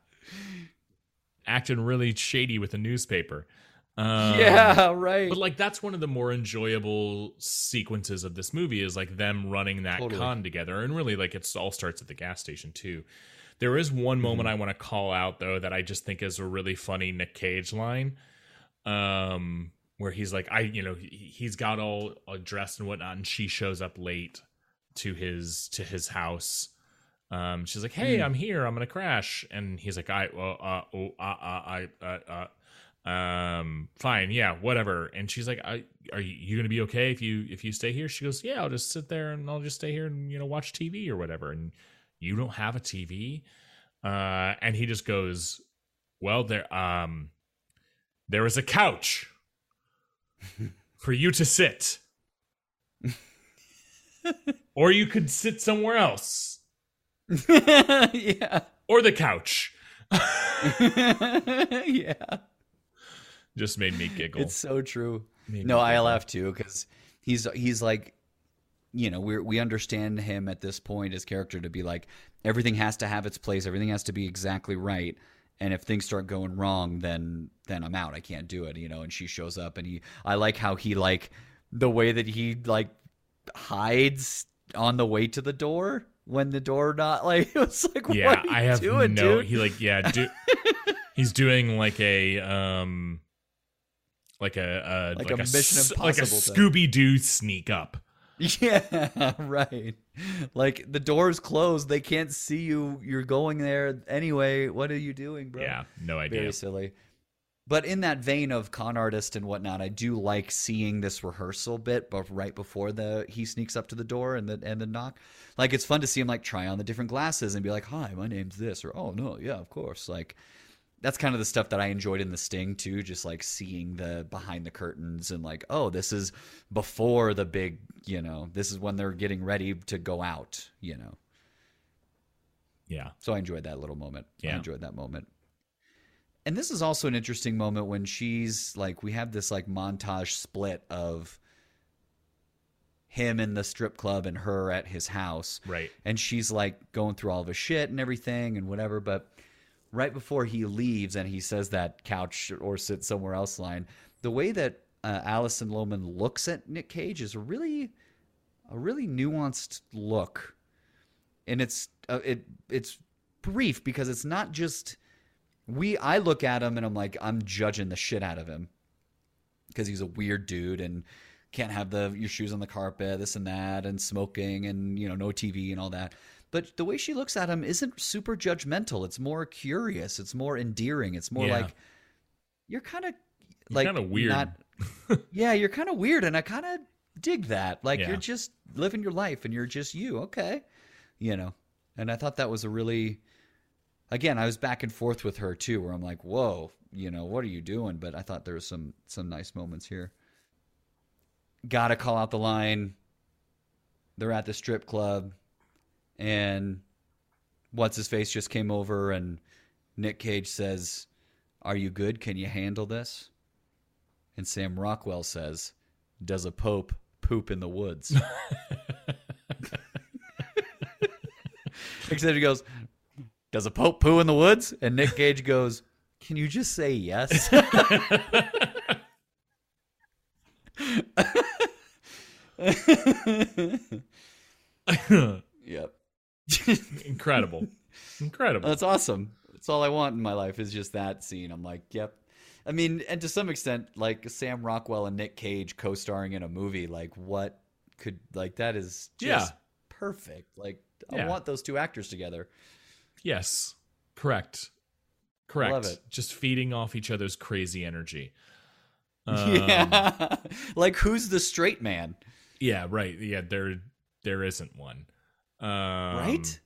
acting really shady with a newspaper. Um, Yeah, right. But like that's one of the more enjoyable sequences of this movie, is like them running that Totally. con together, and really like it's all starts at the gas station too. There is one moment I want to call out though that I just think is a really funny Nick Cage line, um, where he's like, I, you know, he, he's got all, all dressed and whatnot, and she shows up late to his to his house. Um, she's like, "Hey, I'm here. I'm gonna crash," and he's like, "I, uh, uh, oh, uh, uh, I, uh, uh." um fine, yeah, whatever. And she's like, I, are you, you gonna be okay if you if you stay here? She goes, yeah, I'll just sit there and I'll just stay here and, you know, watch T V or whatever. And you don't have a T V? Uh and he just goes, well, there um there is a couch for you to sit, or you could sit somewhere else, Yeah. or the couch. Yeah. Just made me giggle. It's so true. Made No, me I giggle. laugh too because he's he's like, you know, we we understand him at this point, his character, to be like everything has to have its place, everything has to be exactly right, and if things start going wrong, then then I'm out. I can't do it, you know. And she shows up, and he, I like how he like the way that he like hides on the way to the door when the door not like it was like Yeah, what are you I have doing, no. dude? He like yeah, do, he's doing like a um, like a, a Like a Mission s- like a Impossible thing. Scooby Doo sneak up. Yeah, right. Like the door's closed, they can't see you. You're going there anyway. What are you doing, bro? Yeah, no idea. Very silly. But in that vein of con artist and whatnot, I do like seeing this rehearsal bit, but right before the he sneaks up to the door and the and the knock. Like it's fun to see him like try on the different glasses and be like, "Hi, my name's this," or "Oh no, yeah, of course." Like that's kind of the stuff that I enjoyed in The Sting too, just like seeing the behind the curtains and like, oh, this is before the big, you know, this is when they're getting ready to go out, you know. Yeah, So I enjoyed that little moment. I Yeah. enjoyed that moment. And this is also an interesting moment when she's like, we have this like montage split of him in the strip club and her at his house. Right. And she's like going through all of his shit and everything and whatever. But right before he leaves and he says that couch or sit somewhere else line, the way that uh, Alison Lohman looks at Nick Cage is a really, a really nuanced look. And it's uh, it it's brief because it's not just we. I look at him and I'm like, I'm judging the shit out of him because he's a weird dude and can't have the your shoes on the carpet, this and that, and smoking and you know no T V and all that. But the way she looks at him isn't super judgmental. It's more curious. It's more endearing. It's more Yeah. like you're kind of like kind of weird. Not, yeah, you're kind of weird, and I kind of dig that. Like Yeah. you're just living your life and you're just you. Okay. You know, and I thought that was a really, again, I was back and forth with her too, where I'm like, whoa, you know, what are you doing? But I thought there was some, some nice moments here. Gotta call out the line. They're at the strip club and what's his face just came over and Nick Cage says, "Are you good? Can you handle this?" And Sam Rockwell says, "Does a pope poop in the woods?" Except he goes, "Does a pope poo in the woods?" And Nick Cage goes, "Can you just say yes?" Yep. Incredible. Incredible. That's awesome. That's all I want in my life is just that scene. I'm like, yep. I mean, and to some extent, like Sam Rockwell and Nick Cage co-starring in a movie, like what could, like that is just Yeah. perfect. Like I Yeah. want those two actors together. Yes. Correct. Correct. Love it. Just feeding off each other's crazy energy. Um, Yeah. Like who's the straight man? Yeah, right. Yeah, there there isn't one. Um, Right?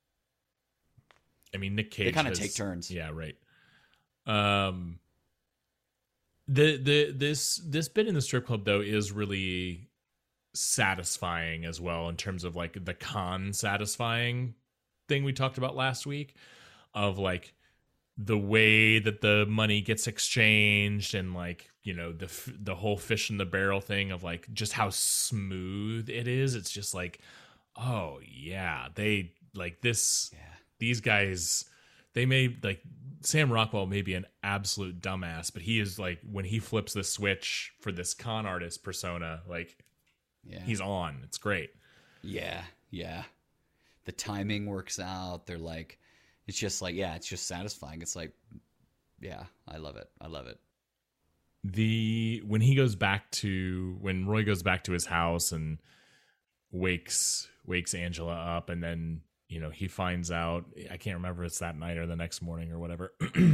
I mean, Nick Cage. kinda has- take turns. Yeah, right. Um, the the this this bit in the strip club though is really satisfying as well in terms of like the con satisfying thing we talked about last week of like the way that the money gets exchanged and like you know the f- the whole fish in the barrel thing of like just how smooth it is. It's just like, oh yeah, they like this. Yeah. These guys, they may like Sam Rockwell may be an absolute dumbass, but he is like when he flips the switch for this con artist persona, like Yeah. he's on. It's great. Yeah, yeah. The timing works out. They're like, it's just like, yeah, it's just satisfying. It's like, yeah, I love it. I love it. The when he goes back to when Roy goes back to his house and wakes wakes Angela up, and then you know he finds out, I can't remember if it's that night or the next morning or whatever,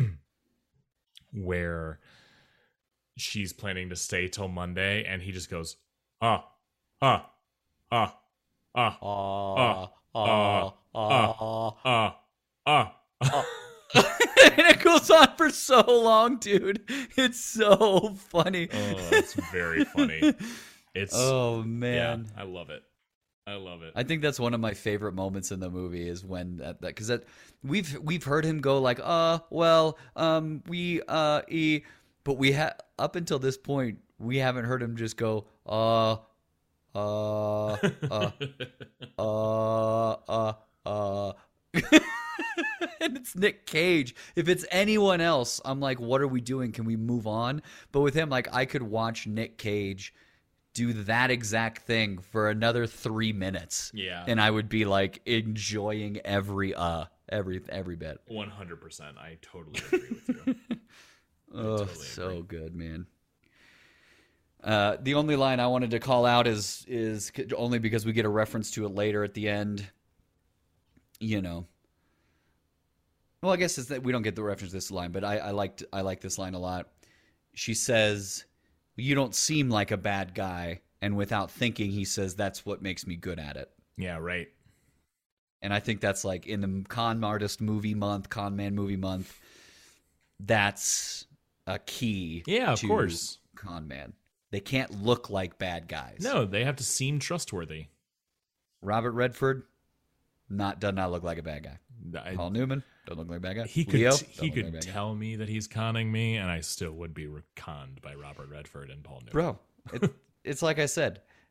where she's planning to stay till Monday, and he just goes, ah, ah, ah, ah, Ah, ah, ah, ah. ah, ah, ah. And it goes on for so long, dude. It's so funny. Oh, it's very funny. It's Oh yeah, man. I love it. I love it. I think that's one of my favorite moments in the movie is when that because that we've we've heard him go like uh well um we uh e but we have up until this point we haven't heard him just go uh uh uh uh uh uh and it's Nick Cage. If it's anyone else, I'm like, what are we doing? Can we move on? But with him, like I could watch Nick Cage do that exact thing for another three minutes. Yeah. And I would be like enjoying every uh every every bit. one hundred percent. I totally agree with you. Oh, totally so agree. good, man. Uh, the only line I wanted to call out is is only because we get a reference to it later at the end. You know. Well, I guess it's that we don't get the reference to this line, but I, I liked I like this line a lot. She says, "You don't seem like a bad guy," and without thinking, he says, "That's what makes me good at it." Yeah, right. And I think that's like in the con artist movie month, con man movie month. That's a key. Yeah, of to course. Con man. They can't look like bad guys. No, they have to seem trustworthy. Robert Redford, not does not look like a bad guy. I- Paul Newman, don't look like a bad guy. he could Leo, he don't look could like a bad guy. tell me that he's conning me, and I still would be conned by Robert Redford and Paul Newman. Bro, it, it's like I said.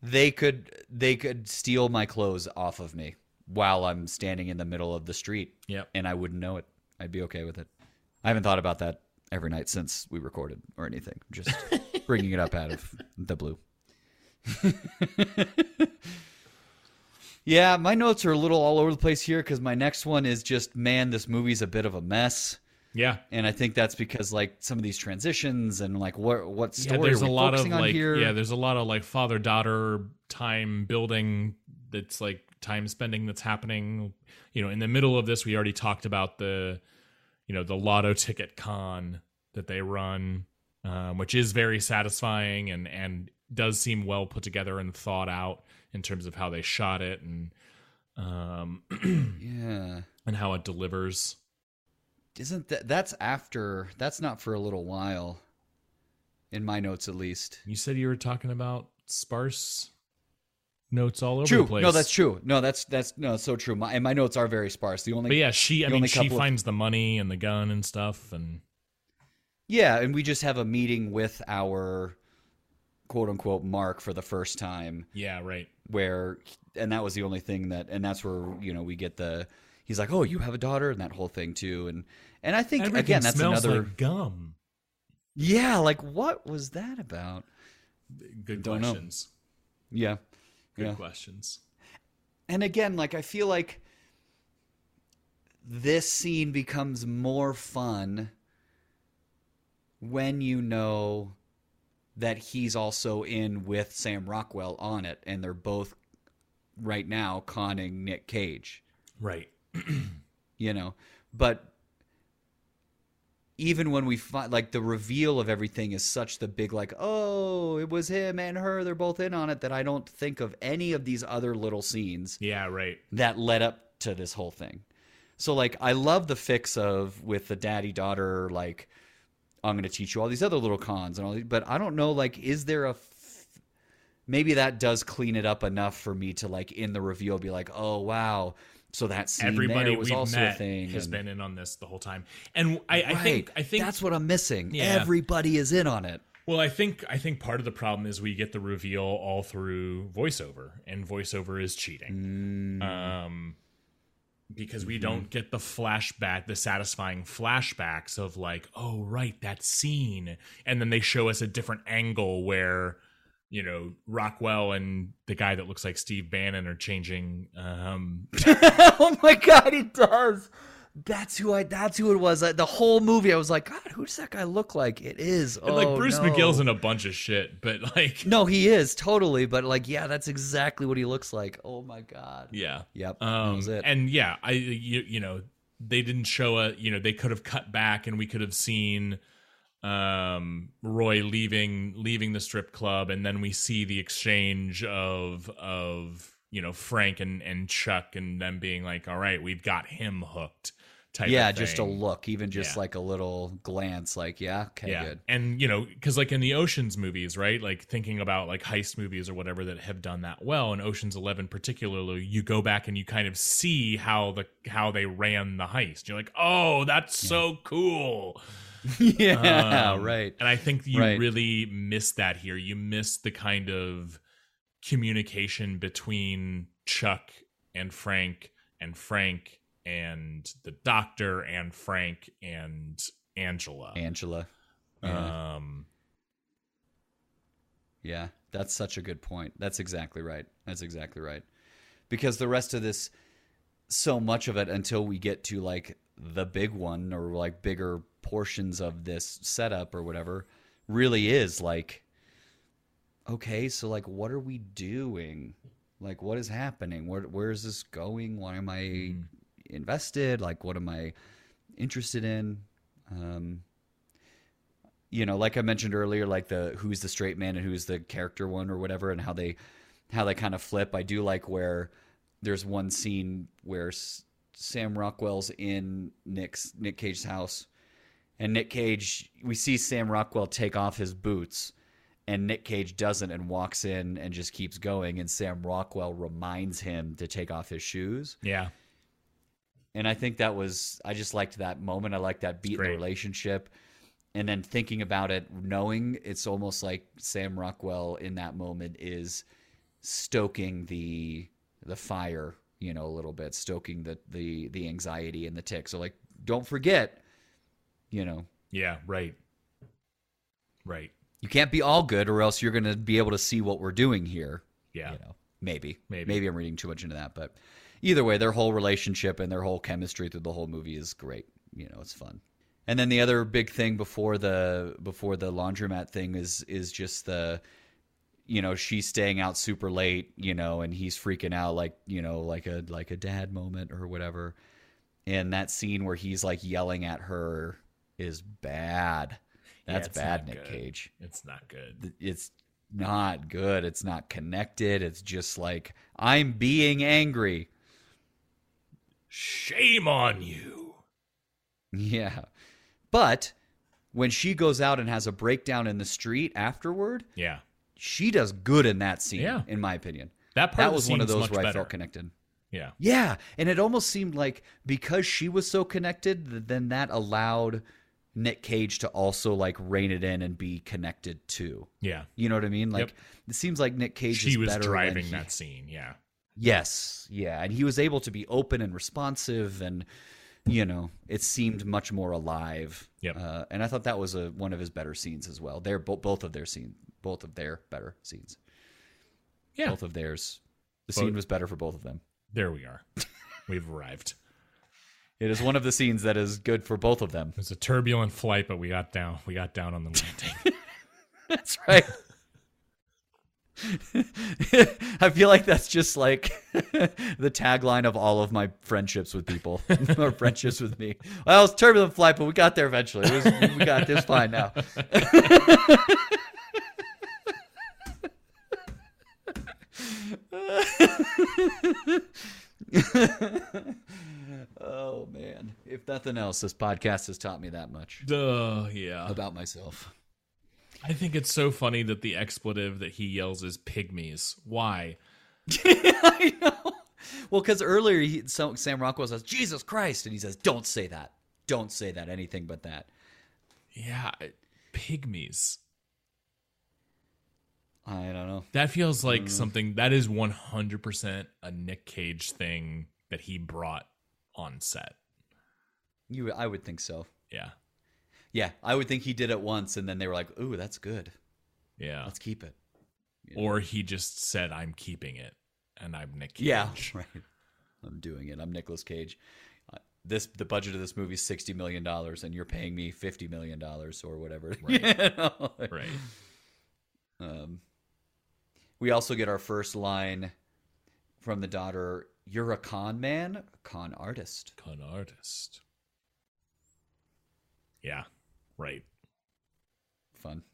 they could they could steal my clothes off of me while I'm standing in the middle of the street. Yep. And I wouldn't know it. I'd be okay with it. I haven't thought about that every night since we recorded or anything. Just bringing it up out of the blue. Yeah, my notes are a little all over the place here because my next one is just, man, this movie's a bit of a mess. Yeah. And I think that's because, like, some of these transitions and, like, what what story yeah, there's are we a lot of focusing on like here? yeah, there's a lot of like father-daughter time building that's like time spending that's happening. You know, in the middle of this, we already talked about the, you know, the lotto ticket con that they run, um, which is very satisfying and and does seem well put together and thought out in terms of how they shot it and um Yeah. and how it delivers. Isn't that that's after that's not for a little while in my notes at least. You said you were talking about sparse notes all over True. the place. No, that's true. No, that's that's no, it's so true. My and my notes are very sparse. The only But yeah, she I the mean only she couple of- finds the money and the gun and stuff and Yeah, and we just have a meeting with our quote unquote Mark for the first time yeah, right. where and that was the only thing that and that's where, you know, we get the he's like, "Oh, you have a daughter," and that whole thing too. And and I think Everything again that's smells another like gum. Yeah, like what was that about? Good Don't know. questions. Yeah. Good yeah. questions. And again, like I feel like this scene becomes more fun when you know that he's also in with Sam Rockwell on it, and they're both right now conning Nick Cage, Right. you know. But even when we find, like, the reveal of everything is such the big, like, oh, it was him and her, they're both in on it, that I don't think of any of these other little scenes Yeah, right. that led up to this whole thing. So, like, I love the fix of with the daddy daughter, like, I'm going to teach you all these other little cons and all these, but I don't know, like, is there a f- maybe that does clean it up enough for me to, like, in the reveal be like, oh wow, so that scene Everybody there was we've also met a thing has and- been in on this the whole time. And I, I right. think I think that's what I'm missing. Yeah. Everybody is in on it. Well, I think I think part of the problem is we get the reveal all through voiceover, and voiceover is cheating. Mm. Um, because we Mm-hmm. don't get the flashback, the satisfying flashbacks of like, oh right, that scene, and then they show us a different angle where, you know, Rockwell and the guy that looks like Steve Bannon are changing. Um, Oh my god, he does. That's who I. That's who it was. Like, the whole movie, I was like, God, who does that guy look like? It is. and oh, like Bruce no. McGill's in a bunch of shit, but like, No, he is totally. But like, yeah, that's exactly what he looks like. Oh my god. yeah. Yep. that Um, was it. and yeah, I you, you know they didn't show a you know they could have cut back and we could have seen um Roy leaving leaving the strip club, and then we see the exchange of of you know Frank and and Chuck and them being like, all right, we've got him hooked type yeah, of just a thing. look, even just Yeah. like a little glance. Like, yeah, okay, Yeah, good. and you know, because like in the Ocean's movies, right? Like thinking about like heist movies or whatever that have done that well, and Ocean's Eleven particularly, you go back and you kind of see how the how they ran the heist. You're like, oh, that's so cool. yeah, Um, right. And I think you Right. really miss that here. You miss the kind of communication between Chuck and Frank, and Frank and the doctor, and Frank and Angela. Angela. Yeah. Um, Yeah, that's such a good point. That's exactly right. That's exactly right. Because the rest of this, so much of it until we get to like the big one or like bigger portions of this setup or whatever, really is like, okay, so like, what are we doing? Like, what is happening? Where where is this going? Why am I invested? Like, what am I interested in? Um, you know, like I mentioned earlier, like the who's the straight man and who's the character one or whatever, and how they how they kind of flip. I do like where there's one scene where S- Sam Rockwell's in Nick's Nick Cage's house, and Nick Cage, we see Sam Rockwell take off his boots, and Nick Cage doesn't and walks in and just keeps going, and Sam Rockwell reminds him to take off his shoes. yeah. And I think that was, I just liked that moment. I liked that beat in the great. relationship. And then thinking about it, knowing it's almost like Sam Rockwell in that moment is stoking the the fire, you know, a little bit, stoking the the the anxiety and the tick. So like, don't forget, you know. Yeah, right. Right. You can't be all good, or else you're going to be able to see what we're doing here. Yeah. You know, maybe. Maybe. Maybe I'm reading too much into that, but either way, their whole relationship and their whole chemistry through the whole movie is great. You know, it's fun. And then the other big thing before the before the laundromat thing is is just the, you know, she's staying out super late, you know, and he's freaking out like, you know, like a like a dad moment or whatever. And that scene where he's like yelling at her is bad. That's Yeah, bad, not Nick good. Cage. It's not good. It's not good. It's not connected. It's just like, I'm being angry. Shame on you. Yeah. But when she goes out and has a breakdown in the street afterward, Yeah. she does good in that scene, Yeah. in my opinion. That part That of the was one of scene's those much where I better. felt connected. Yeah. Yeah, and it almost seemed like because she was so connected, th- then that allowed Nick Cage to also like rein it in and be connected too. Yeah. You know what I mean? Like Yep. it seems like Nick Cage She is was better when driving he- that scene. Yeah. Yes, yeah, and he was able to be open and responsive, and you know, it seemed much more alive. Yep. Uh, and I thought that was a one of his better scenes as well. They're bo- both of their scene, both of their better scenes. Yeah. Both of theirs. The Both- scene was better for both of them. There we are. We've arrived. It is one of the scenes that is good for both of them. It was a turbulent flight, but we got down. We got down on the landing. That's right. I feel like that's just like the tagline of all of my friendships with people or friendships with me. Well, it was a turbulent flight, but we got there eventually. It was, we got this fine now. Oh, man. If nothing else, this podcast has taught me that much Duh. Yeah. about myself. I think it's so funny that the expletive that he yells is pygmies. Why? I know. Well, because earlier he, so, Sam Rockwell says, Jesus Christ. And he says, don't say that. Don't say that. Anything but that. Yeah. Pygmies. I don't know. That feels like Mm. something that is one hundred percent a Nick Cage thing that he brought on set. You, I would think so. Yeah. Yeah, I would think he did it once, and then they were like, ooh, that's good. Yeah. Let's keep it. Yeah. Or he just said, I'm keeping it, and I'm Nick Cage. Yeah, right. I'm doing it. I'm Nicolas Cage. Uh, this the budget of this movie is sixty million dollars, and you're paying me fifty million dollars or whatever. Right. You know? Right. Um, we also get our first line from the daughter, you're a con man? A con artist. Con artist. Yeah. Right. Fun.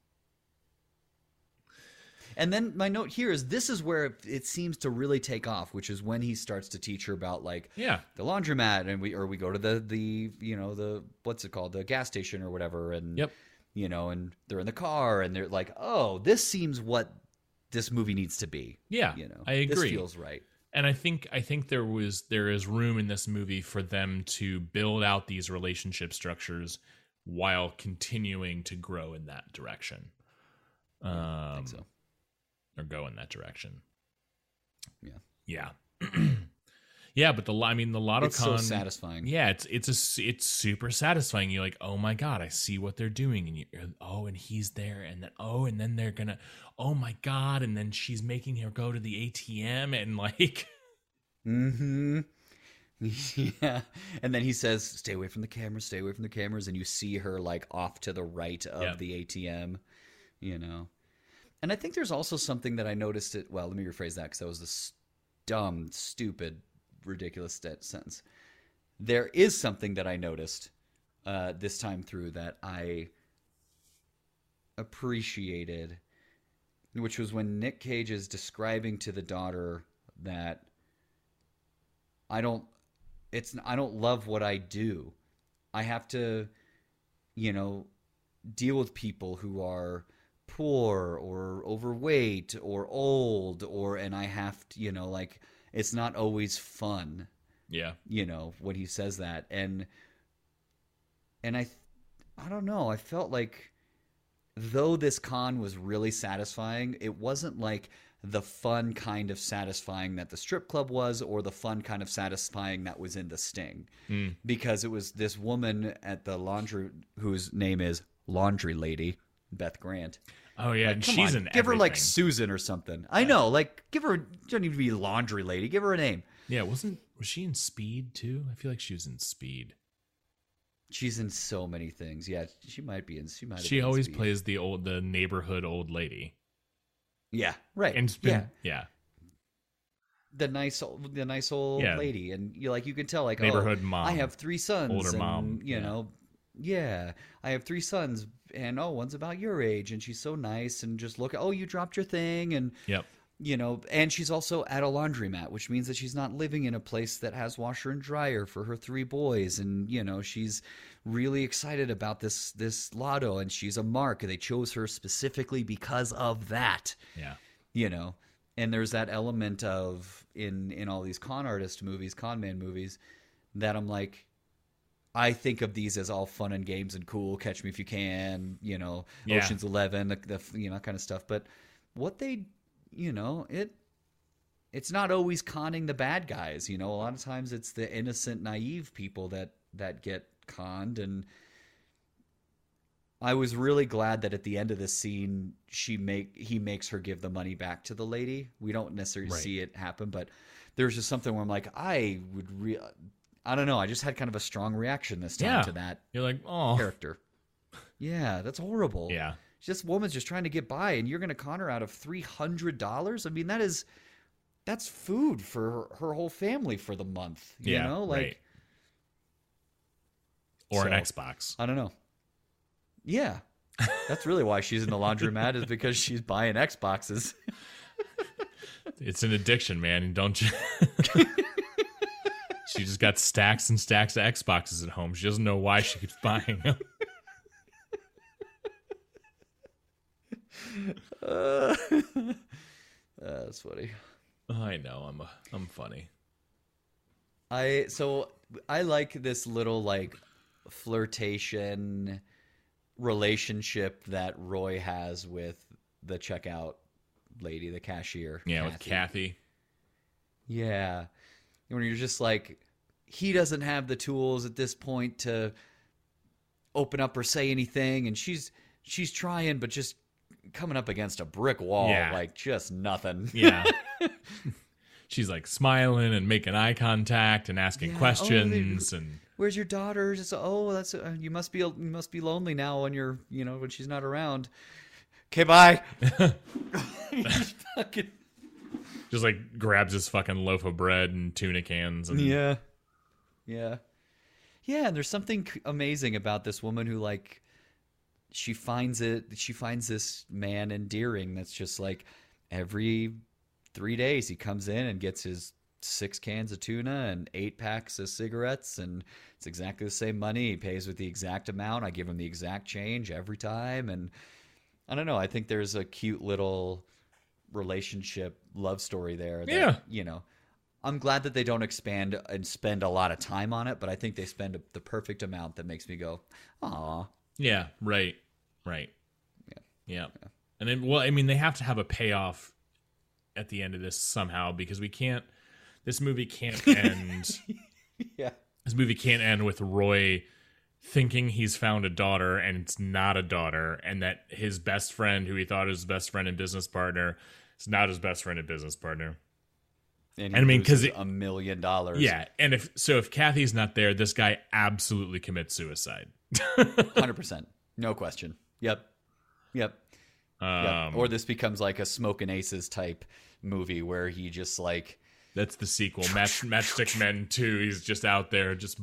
And then my note here is this is where it, it seems to really take off, which is when he starts to teach her about like Yeah. the laundromat, and we or we go to the the you know the what's it called the gas station or whatever, and Yep. you know, and they're in the car and they're like, oh, this seems what this movie needs to be. Yeah. You know, I agree. This feels right. And I think I think there was there is room in this movie for them to build out these relationship structures while continuing to grow in that direction. Um, I think so. Or go in that direction. Yeah. Yeah. Yeah, but the I mean the LottoCon It's so satisfying. Yeah, it's it's a it's super satisfying. You're like, "Oh my god, I see what they're doing." And you oh, and he's there, and then oh, and then they're going to oh my god, and then she's making her go to the A T M and like Mm-hmm. Yeah. And then he says, stay away from the cameras, stay away from the cameras. And you see her like off to the right of Yep. the A T M, you know. And I think there's also something that I noticed it. Well, let me rephrase that because that was this dumb, stupid, ridiculous st- sentence. There is something that I noticed uh, this time through that I appreciated, which was when Nick Cage is describing to the daughter that I don't it's I don't love what I do. I have to, you know, deal with people who are poor or overweight or old or and I have to, you know, like it's not always fun, yeah. you know, when he says that. And and I I don't know, I felt like though this con was really satisfying, it wasn't like the fun kind of satisfying that the strip club was, or the fun kind of satisfying that was in The Sting. Mm. Because it was this woman at the laundry whose name is Laundry Lady, Beth Grant. Oh yeah, Like, and come she's on, in give her like everything. Susan or something. I know, like give her. Don't need to be Laundry Lady. Give her a name. Yeah, wasn't was she in Speed too? I feel like she was in Speed. She's in so many things. Yeah, she might be in. She might. Have She been in always Speed. plays the old, the neighborhood old lady. Yeah, right. And it's been, yeah, yeah, the nice, old, the nice old Yeah. lady, and you like you can tell like Neighborhood oh, mom. I have three sons. Older and, mom, You yeah. know, yeah, I have three sons, and oh, one's about your age, and she's so nice, and just look. Oh, you dropped your thing, and yep, you know, and she's also at a laundromat, which means that she's not living in a place that has washer and dryer for her three boys. And, you know, she's really excited about this, this lotto, and she's a mark. They chose her specifically because of that, yeah, you know, and there's that element of in, in all these con artist movies, con man movies, that I'm like, I think of these as all fun and games and cool. Catch Me If You Can, you know, Yeah. Ocean's Eleven, the, the, you know, kind of stuff. But what they, you know, it it's not always conning the bad guys. You know, a lot of times it's the innocent, naive people that that get conned. And I was really glad that at the end of this scene, she make he makes her give the money back to the lady. We don't necessarily Right. see it happen, but there's just something where I'm like, I would re- I don't know. I just had kind of a strong reaction this time Yeah. to that you're like, oh, character. Yeah, that's horrible. yeah, This woman's just trying to get by, and you're going to con her out of three hundred dollars? I mean, that is, that's food for her, her whole family for the month. You yeah, know? Like, right. Or an So- Xbox. I don't know. Yeah. That's really why she's in the laundromat, is because she's buying Xboxes. It's an addiction, man. Don't you? She just got stacks and stacks of Xboxes at home. She doesn't know why she keeps buying them. Uh, that's funny. I know. I'm a, I'm funny. I so I like this little like flirtation relationship that Roy has with the checkout lady, the cashier. Yeah, with Kathy. Yeah. When you're just like, he doesn't have the tools at this point to open up or say anything, and she's she's trying, but just coming up against a brick wall, Yeah. like just nothing. Yeah. She's like smiling and making eye contact and asking Yeah. Oh, questions they- and Where's your daughter? Just oh, that's uh, you must be you must be lonely now when you're you know when she's not around. Okay, bye. Just fucking just like grabs his fucking loaf of bread and tuna cans and yeah, yeah, yeah. And there's something c- amazing about this woman who like she finds it. She finds this man endearing. That's just like every three days he comes in and gets his six cans of tuna and eight packs of cigarettes, and it's exactly the same money. He pays with the exact amount. I give him the exact change every time, and I don't know. I think there's a cute little relationship love story there. That, Yeah. you know, I'm glad that they don't expand and spend a lot of time on it, but I think they spend the perfect amount that makes me go, "Aw." Yeah, right, right. Yeah, yeah. And then, well, I mean, they have to have a payoff at the end of this somehow because we can't. This movie can't end. Yeah. This movie can't end with Roy thinking he's found a daughter and it's not a daughter, and that his best friend, who he thought was his best friend and business partner, is not his best friend and business partner. And, I mean, 'cause loses it- a million dollars. Yeah, and if so, if Kathy's not there, this guy absolutely commits suicide. one hundred percent. No question. Yep. Yep. Um, Yep. Or this becomes like a Smokin' Aces type movie where he just like, That's the sequel, Match Matchstick Men two. He's just out there just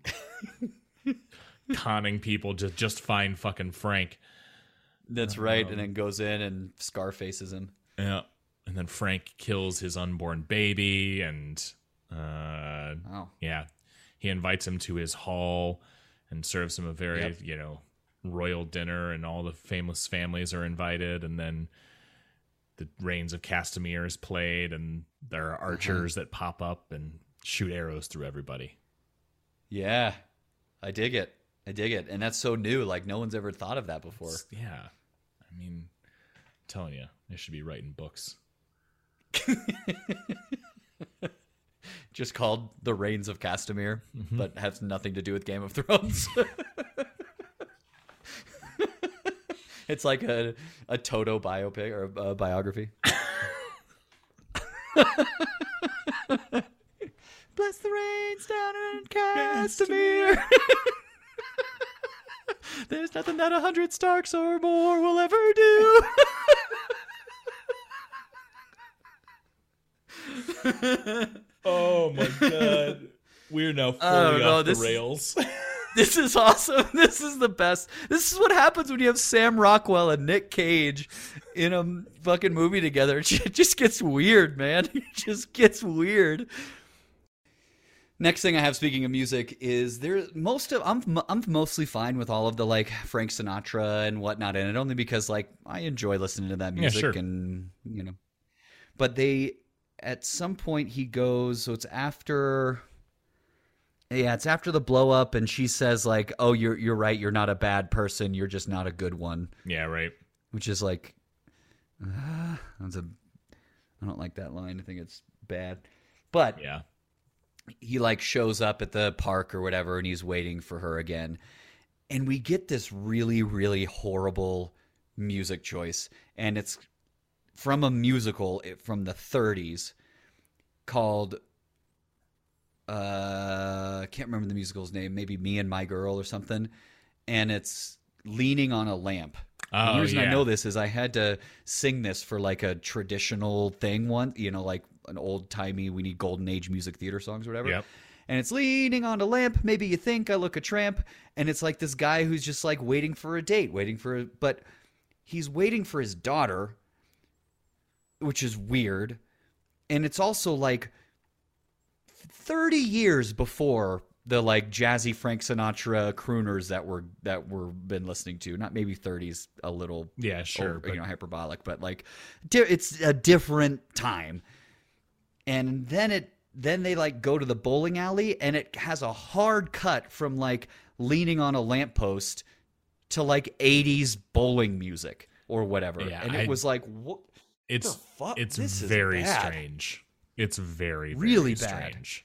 conning people to just find fucking Frank. that's right, and then goes in and Scarfaces him. Yeah, and then Frank kills his unborn baby, and uh, Oh. yeah, he invites him to his hall and serves him a very Yep. you know royal dinner, and all the famous families are invited, and then the Reigns of Castamere is played, and there are archers that pop up and shoot arrows through everybody. Yeah. I dig it. I dig it. And that's so new. Like, no one's ever thought of that before. Yeah, I mean, I'm telling you, they should be writing books. Just called The Reigns of Castamere, Mm-hmm. but has nothing to do with Game of Thrones. It's like a, a Toto biopic or a biography. Bless the rains down in Castamere. There's nothing that a hundred Starks or more will ever do. Oh my god. We're now fully Oh, no, off the this- rails. This is awesome. This is the best. This is what happens when you have Sam Rockwell and Nick Cage in a fucking movie together. It just gets weird, man. It just gets weird. Next thing I have, speaking of music, is there most of I'm I'm mostly fine with all of the like Frank Sinatra and whatnot in it, only because like I enjoy listening to that Yeah, music sure. and you know. But they at some point he goes, so it's after. Yeah, it's after the blow up, and she says like, "Oh, you're you're right. You're not a bad person. You're just not a good one." Yeah, right. Which is like, uh, that's a. I don't like that line. I think it's bad. But Yeah. he like shows up at the park or whatever, and he's waiting for her again, and we get this really really horrible music choice, and it's from a musical from the thirties called. Uh, I can't remember the musical's name. Maybe Me and My Girl or something. And it's Leaning on a Lamp. Oh, the reason yeah. I know this is I had to sing this for like a traditional thing one, you know, like an old timey, we need golden age music theater songs or whatever. Yep. And it's leaning on a lamp. Maybe you think I look a tramp. And it's like this guy who's just like waiting for a date, waiting for, a, but he's waiting for his daughter, which is weird. And it's also like, thirty years before the like jazzy Frank Sinatra crooners that were that were been listening to, not maybe thirties a little Yeah, sure. over- but you know hyperbolic, but like di- it's a different time. And then it then they like go to the bowling alley, and it has a hard cut from like leaning on a lamppost to like eighties bowling music or whatever. Yeah, and it I- was like what it's the fuck? it's This is very bad. strange. It's very, very Really bad. strange.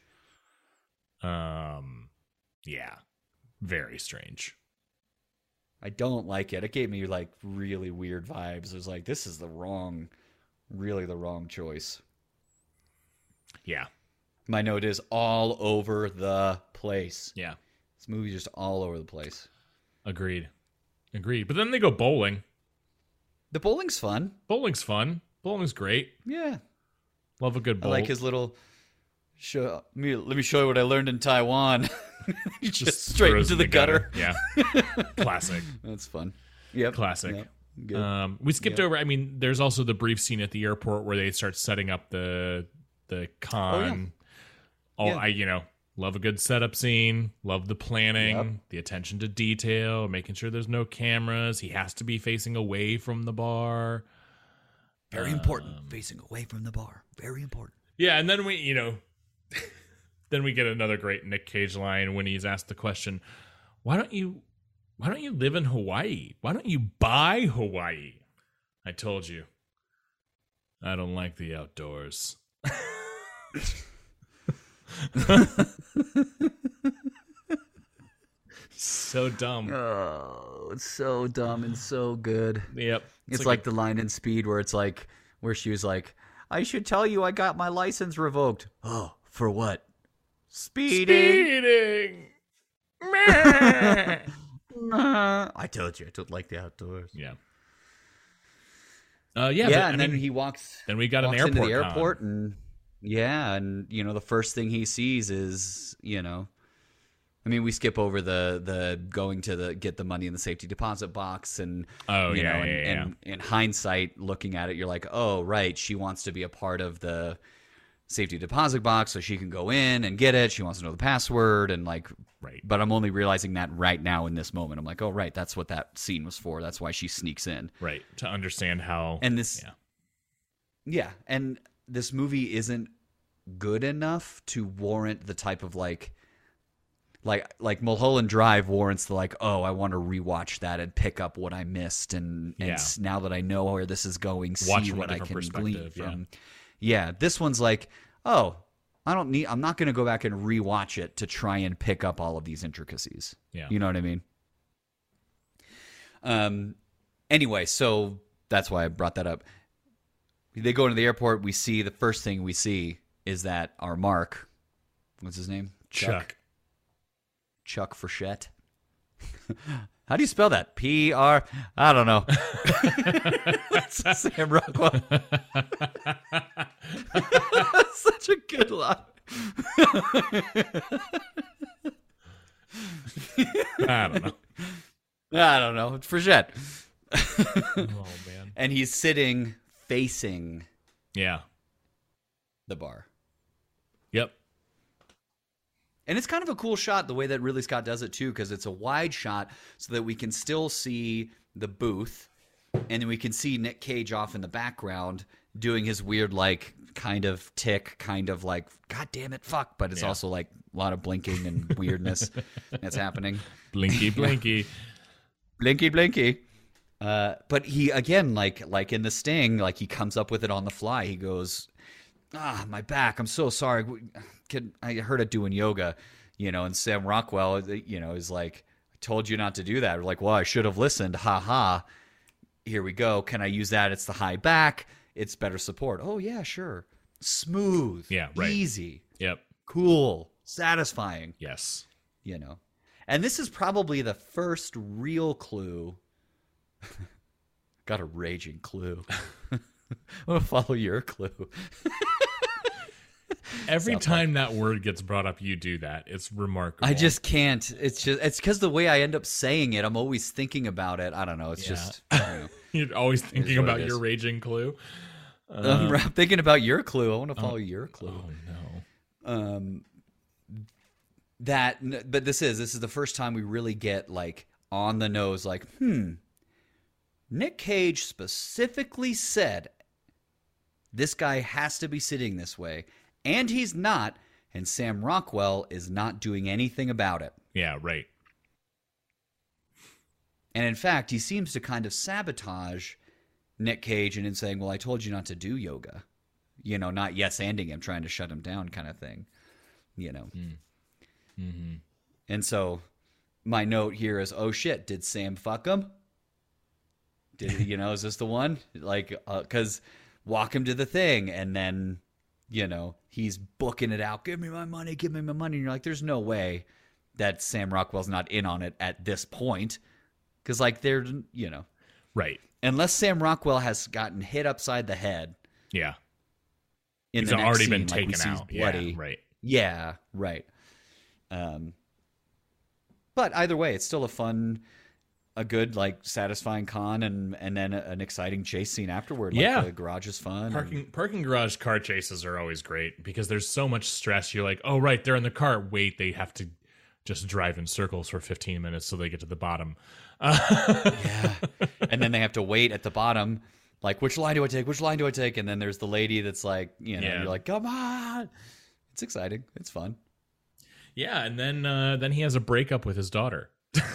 Um, yeah, very strange. I don't like it. It gave me like really weird vibes. It was like, this is the wrong, really the wrong choice. Yeah, My note is all over the place. yeah, This movie's just all over the place. agreed, agreed. But then they go bowling. The bowling's fun. Bowling's fun. Bowling's great. Yeah. Love a good I bowl. like his little, show, me, let me show you what I learned in Taiwan. just, straight throws into in the gutter. Yeah, classic, That's fun. Yep. classic. Yep. Good. Um, we skipped Yep. over. I mean, there's also the brief scene at the airport where they start setting up the the con. All Yeah. I, you know, love a good setup scene. Love the planning, Yep. the attention to detail, making sure there's no cameras. He has to be facing away from the bar. Very important. Facing away from the bar. Very important. Yeah, and then we, you know, then we get another great Nick Cage line when he's asked the question, "Why don't you, why don't you live in Hawaii? Why don't you buy Hawaii?" I told you, I don't like the outdoors. So dumb. Oh, it's so dumb and so good. Yep. It's, like, the line in Speed where it's like, where she was like, I should tell you I got my license revoked. Oh, for what? Speeding. Speeding. I told you I don't like the outdoors. Yeah. Uh, yeah, Yeah, but, and I then mean, he walks. then we got an walks airport into the con. airport, and yeah, and you know the first thing he sees is you know, I mean we skip over the the going to the get the money in the safety deposit box, and Oh, you yeah, know, yeah, and, yeah. and in hindsight, looking at it, you're like, oh right, she wants to be a part of the safety deposit box so she can go in and get it. She wants to know the password and like, Right. But I'm only realizing that right now in this moment. I'm like, oh right, that's what that scene was for. That's why she sneaks in. Right. To understand how. And this, Yeah. yeah, and this movie isn't good enough to warrant the type of like, like like Mulholland Drive warrants the like, oh, I want to rewatch that and pick up what I missed, and and Yeah. s- now that I know where this is going, see Watch from a what I different can glean perspective, yeah. from. Yeah, this one's like, oh, I don't need. I'm not going to go back and rewatch it to try and pick up all of these intricacies. Yeah. You know what I mean? Um. Anyway, so that's why I brought that up. They go into the airport. We see the first thing we see is that our Mark, what's his name? Chuck. Chuck Frechette. How do you spell that? P R. I don't know. That's Sam Rockwell. Such a good line. I don't know. I don't know. It's Frechette. Oh man. And he's sitting facing Yeah. the bar. Yep. And it's kind of a cool shot the way that Ridley Scott does it too, because it's a wide shot so that we can still see the booth, and then we can see Nick Cage off in the background doing his weird like kind of tick, kind of like God damn it, fuck, but it's Yeah. also like a lot of blinking and weirdness that's happening. Blinky, blinky. Blinky, blinky. Uh, but he again, like like in The Sting, like he comes up with it on the fly. He goes, "Ah, my back. I'm so sorry. Can, I heard it doing yoga, you know." And Sam Rockwell, you know, is like, "I told you not to do that." We're like, "Well, I should have listened." Ha ha. Here we go. Can I use that? It's the high back. It's better support. Oh yeah, sure. Smooth. Yeah, right. Easy. Yep. Cool. Satisfying. Yes. You know. And this is probably the first real clue. Got a raging clue. I'm going to follow your clue. Every South time that word gets brought up, you do that. It's remarkable. I just can't. It's just, it's because the way I end up saying it, I'm always thinking about it. I don't know. It's Yeah. just, I don't know. You're always thinking what about it your is. raging clue. I'm ra- thinking about your clue. I want to follow your clue. Oh no. Um, that, but this is, this is the first time we really get like on the nose, like, hmm, Nick Cage specifically said this guy has to be sitting this way, and he's not, and Sam Rockwell is not doing anything about it. Yeah, right. And in fact, he seems to kind of sabotage Nick Cage and in saying, well, I told you not to do yoga. You know, not yes-anding him, trying to shut him down kind of thing. You know. Mm. Mm-hmm. And so my note here is, oh shit, did Sam fuck him? Did he, you know, is this the one? Like, because uh, walk him to the thing, and then, you know, he's booking it out. Give me my money, give me my money. And you're like, there's no way that Sam Rockwell's not in on it at this point. Because, like, they're, you know. Right. Unless Sam Rockwell has gotten hit upside the head. Yeah. In He's the next already scene, been like, we taken see out. bloody. Yeah, right. Yeah, right. Um, but either way, it's still a fun, a good, like, satisfying con, and and then a, an exciting chase scene afterward. Like, Yeah. the garage is fun. and- Parking parking garage car chases are always great because there's so much stress. You're like, oh right, they're in the car. Wait, they have to just drive in circles for fifteen minutes so they get to the bottom. Yeah. And then they have to wait at the bottom, like, which line do I take? Which line do I take? And then there's the lady that's like, you know, Yeah. you're like, come on. It's exciting. It's fun. Yeah, and then uh, then he has a breakup with his daughter.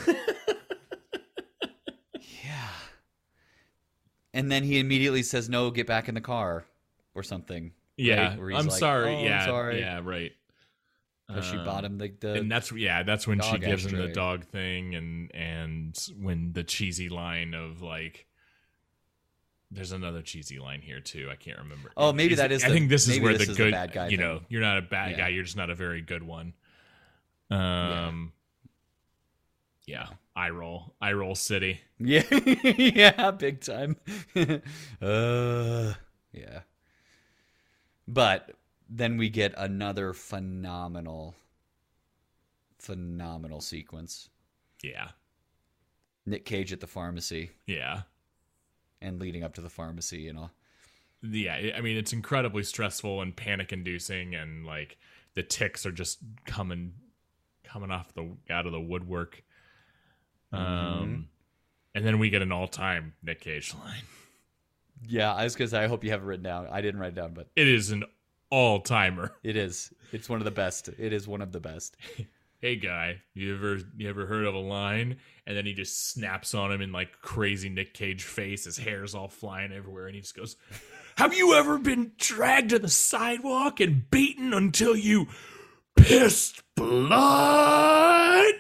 Yeah. And then he immediately says, no, get back in the car or something. Yeah, right? Where he's I'm like, sorry. "Oh, I'm yeah, sorry." yeah, right. Because she Um, bought him the, the and that's yeah, that's when she dog gives him the ashtray. dog thing, and and when the cheesy line of like, there's another cheesy line here too. I can't remember. Oh, maybe Is that it- is I the- think this is maybe where this the is the good bad guy You thing. know, you're not a bad Yeah. guy. You're just not a very good one. Um. Yeah, eye roll, eye roll city. Yeah, yeah, big time. uh, yeah. But then we get another phenomenal, phenomenal sequence. Yeah, Nick Cage at the pharmacy yeah, and leading up to the pharmacy and all. yeah. I mean, it's incredibly stressful and panic-inducing, and like the ticks are just coming, coming off the out of the woodwork. Um, Mm-hmm. and then we get an all-time Nick Cage line. Yeah, I was gonna say I hope you have it written down. I didn't write it down, but It is an all-timer. it is. It's one of the best. It is one of the best. hey guy, you ever you ever heard of a line? And then he just snaps on him in like crazy Nick Cage face. His hair's all flying everywhere, and he just goes, have you ever been dragged to the sidewalk and beaten until you pissed blood?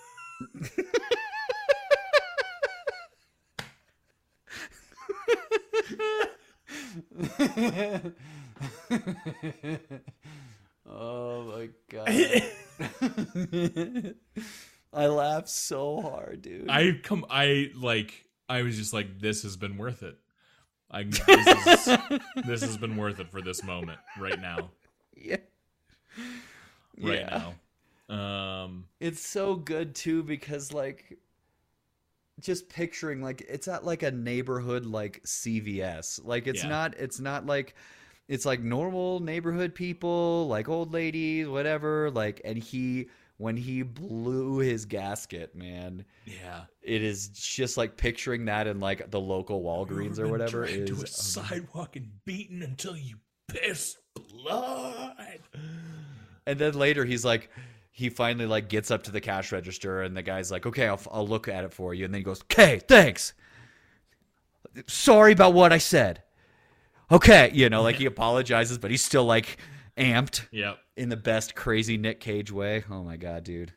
Oh my god. I laughed so hard, dude. I come I like I was just like, this has been worth it. I this, is, this has been worth it for this moment right now. Yeah. Right yeah. now. Um It's so good too because like just picturing like it's at like a neighborhood like C V S. Like it's Yeah. not it's not like it's like normal neighborhood people, like old ladies, whatever, like and he when he blew his gasket, man. Yeah. It is just like picturing that in like the local Walgreens or whatever Dragged to a is sidewalk and beaten until you pissed blood. and then later he's like he finally like gets up to the cash register and the guy's like, okay, I'll, I'll look at it for you. And then he goes, okay, thanks. Sorry about what I said. Okay. You know, like he apologizes, but he's still like amped Yep. in the best crazy Nick Cage way. Oh my God, dude.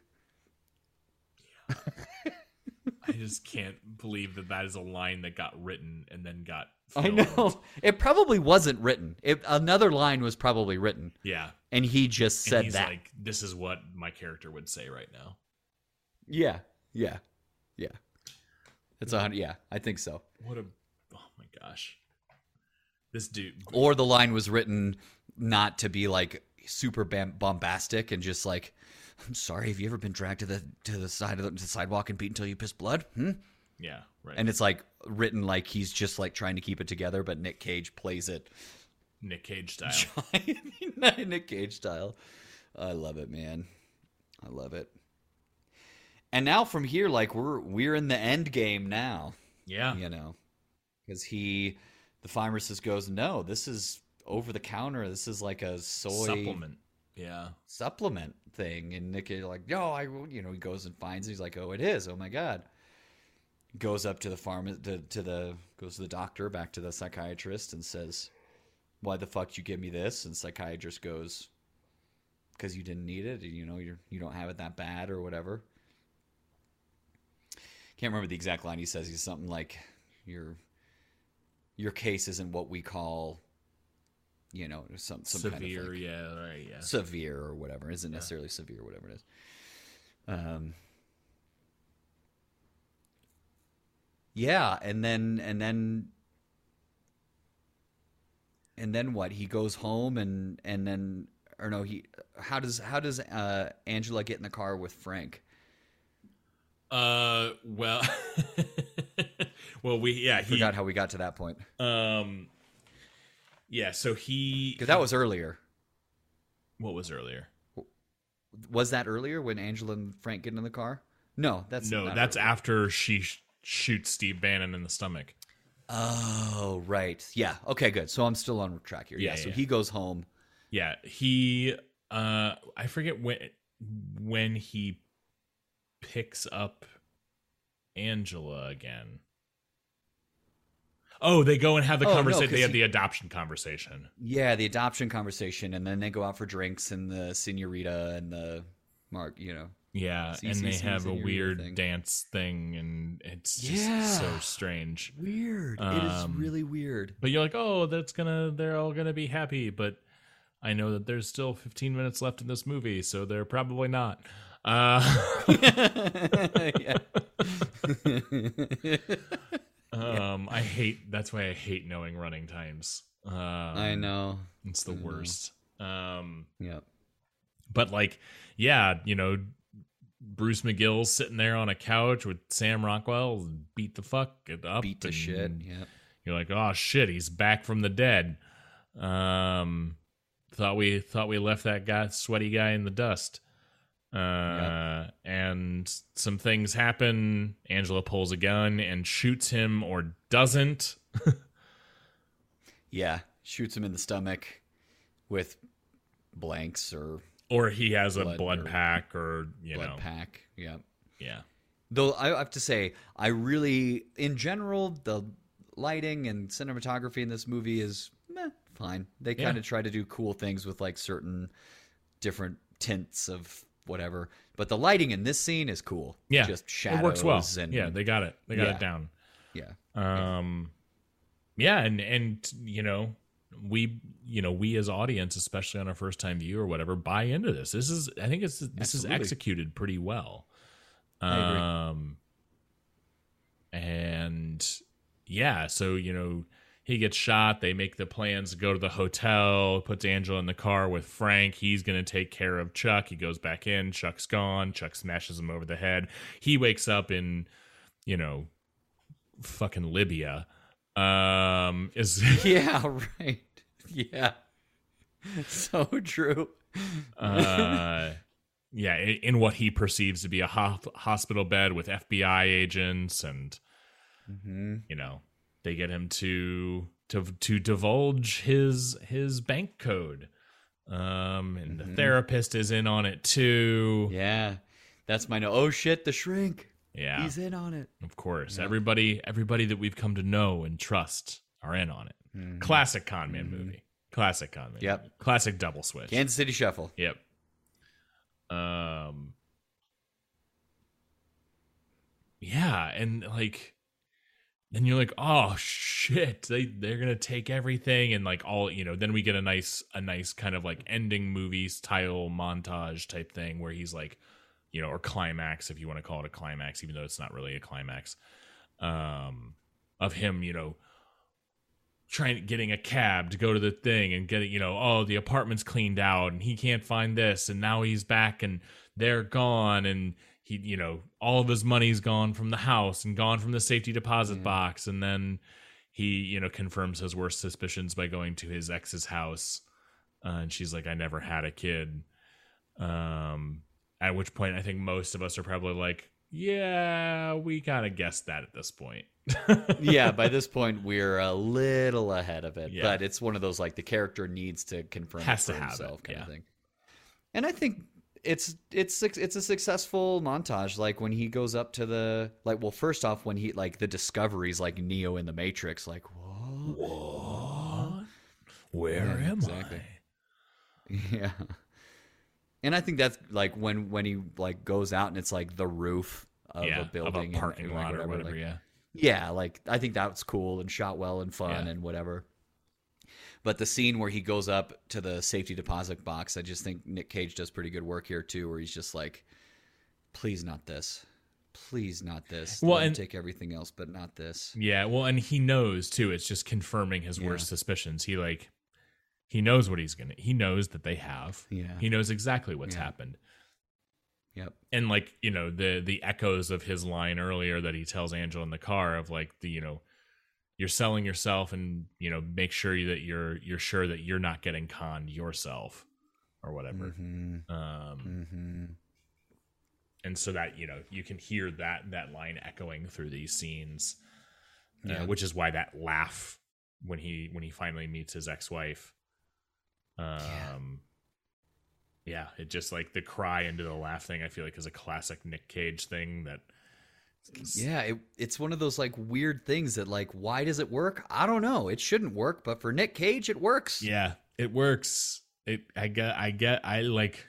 I just can't believe that that is a line that got written and then got I filmed. know. It probably wasn't written. It, another line was probably written. Yeah. And he just And said he's that. like, this is what my character would say right now. Yeah. Yeah. Yeah. It's a hundred. Yeah, I think so. What a, oh my gosh. This dude. Or the line was written not to be like super bam- bombastic and just like, I'm sorry, have you ever been dragged to the to the side of the, to the sidewalk and beaten until you pissed blood? Hmm? Yeah, right. And it's like written like he's just like trying to keep it together, but Nick Cage plays it Nick Cage style. Nick Cage style. I love it, man. I love it. And now from here, like we're we're in the end game now. Yeah. You know, because he, the pharmacist goes, no, this is over the counter. This is like a soy Supplement. Yeah. supplement thing. And Nick is like, no, I, you know, he goes and finds it. He's like, oh, it is. Oh my God. Goes up to the farm, to, to the, goes to the doctor, back to the psychiatrist and says, why the fuck did you give me this? And psychiatrist goes, because you didn't need it. You know, you're, you don't have it that bad or whatever. Can't remember the exact line he says. He's something like, your, your case isn't what we call, you know, some, some Severe, kind of like, yeah, right, yeah. severe or whatever. Isn't necessarily severe, whatever it is. Um, yeah, and then and then and then what? He goes home and and then or no, he how does how does uh, Angela get in the car with Frank? Uh, well, well, we yeah, I he forgot how we got to that point. um, yeah. So he Because that was earlier. what was earlier? Was that earlier when Angela and Frank get in the car? No, that's No, not that's earlier. after she sh- shoots Steve Bannon in the stomach. Oh, right. Yeah. Okay, good. So I'm still on track here. Yeah. Yeah, so yeah. he goes home. Yeah, he uh I forget when when he picks up Angela again. Oh, they go and have the Oh, no, conversation. 'cause they have he- the adoption conversation. Yeah, the adoption conversation, and then they go out for drinks, and the senorita and the Mark, you know. Yeah, C and C they C have a senorita weird thing. dance thing, and it's just Yeah. so strange. Weird. it is Um, really weird. But you're like, oh, that's gonna, they're all gonna be happy. But I know that there's still fifteen minutes left in this movie, so they're probably not. Uh, yeah. um, I hate. That's why I hate knowing running times. Um, I know. it's the I know. worst. Um, Yeah. but like, yeah, you know, Bruce McGill's sitting there on a couch with Sam Rockwell, beat the fuck it up, Beat the and shit. Yeah. You're like, oh shit, he's back from the dead. Um, thought we thought we left that guy, sweaty guy, in the dust. Uh, and some things happen. Angela pulls a gun and shoots him, or doesn't. Yeah. Shoots him in the stomach with blanks or Or he has a blood, blood or pack, or you blood know, pack. Yeah. yeah. Though I have to say, I really, in general, the lighting and cinematography in this movie is meh, fine. They Yeah. kind of try to do cool things with like certain different tints of whatever. But the lighting in this scene is cool. Yeah, Just shadows. it works well. And, Yeah, they got it. They got Yeah. it down. yeah. Um, yeah, and and you know, we you know we as audience, especially on our first time view or whatever, buy into this. This is I think it's this Absolutely. is executed pretty well. I agree. Um, and yeah, so you know he gets shot. They make the plans to go to the hotel. Puts Angela in the car with Frank. He's gonna take care of Chuck. He goes back in. Chuck's gone. Chuck smashes him over the head. He wakes up in, you know, fucking Libya. Um, is Yeah, right. Yeah. So true. uh, yeah, in, in what he perceives to be a ho- hospital bed with F B I agents, and Mm-hmm. you know they get him to to to divulge his his bank code. Um, and Mhm. the therapist is in on it too. Yeah. That's my no. Oh shit, the shrink. Yeah, He's in on it. of course. Yeah. Everybody everybody that we've come to know and trust are in on it. Mhm. Classic con man Mhm. movie. Classic con man. Yep. movie. Classic double switch. Kansas City Shuffle. Yep. Um. Yeah, and like, then you're like, oh shit, they they're gonna take everything, and like all you know. Then we get a nice a nice kind of like ending movie style montage type thing where he's like, you know, or climax if you want to call it a climax, even though it's not really a climax. Um, of him, you know, trying getting a cab to go to the thing and getting, you know, oh, the apartment's cleaned out and he can't find this, and now he's back and they're gone, and he, you know, all of his money's gone from the house and gone from the safety deposit Yeah. box, and then he, you know, confirms his worst suspicions by going to his ex's house, uh, and she's like, I never had a kid. Um, at which point I think most of us are probably like, yeah, we kind of guessed that at this point. Yeah, by this point we're a little ahead of it, Yeah. but it's one of those like the character needs to confirm Has it to for have himself it, kind yeah. of thing. And I think it's it's suc- it's a successful montage. Like when he goes up to the like, well, first off, when he like the discoveries like Neo in the Matrix, like what? What? Where Yeah, am exactly. Yeah. And I think that's like when when he like goes out and it's like the roof I? of Yeah, a building, of a and- parking and, like, lot or whatever. like- yeah, Yeah, like I think that's cool and shot well and fun Yeah. and whatever. But the scene where he goes up to the safety deposit box, I just think Nick Cage does pretty good work here too, where he's just like, please not this. Please not this. Well, Let him and- take everything else, but not this. yeah. Well, and he knows too. It's just confirming his Yeah. worst suspicions. He like, he knows what he's gonna. He knows that they have. Yeah. He knows exactly what's Yeah. happened. Yep. And like, you know, the the echoes of his line earlier that he tells Angela in the car of like the, you know, you're selling yourself, and you know, make sure that you're you're sure that you're not getting conned yourself or whatever. Mm-hmm. Um, Mm-hmm. and so that, you know, you can hear that that line echoing through these scenes, uh, Yeah. which is why that laugh when he when he finally meets his ex-wife, um yeah, it just like the cry into the laugh thing, I feel like is a classic Nick Cage thing that Yeah, it, it's one of those like weird things that like, why does it work? I don't know. It shouldn't work, but for Nick Cage, it works. yeah, it works. It I get I get I like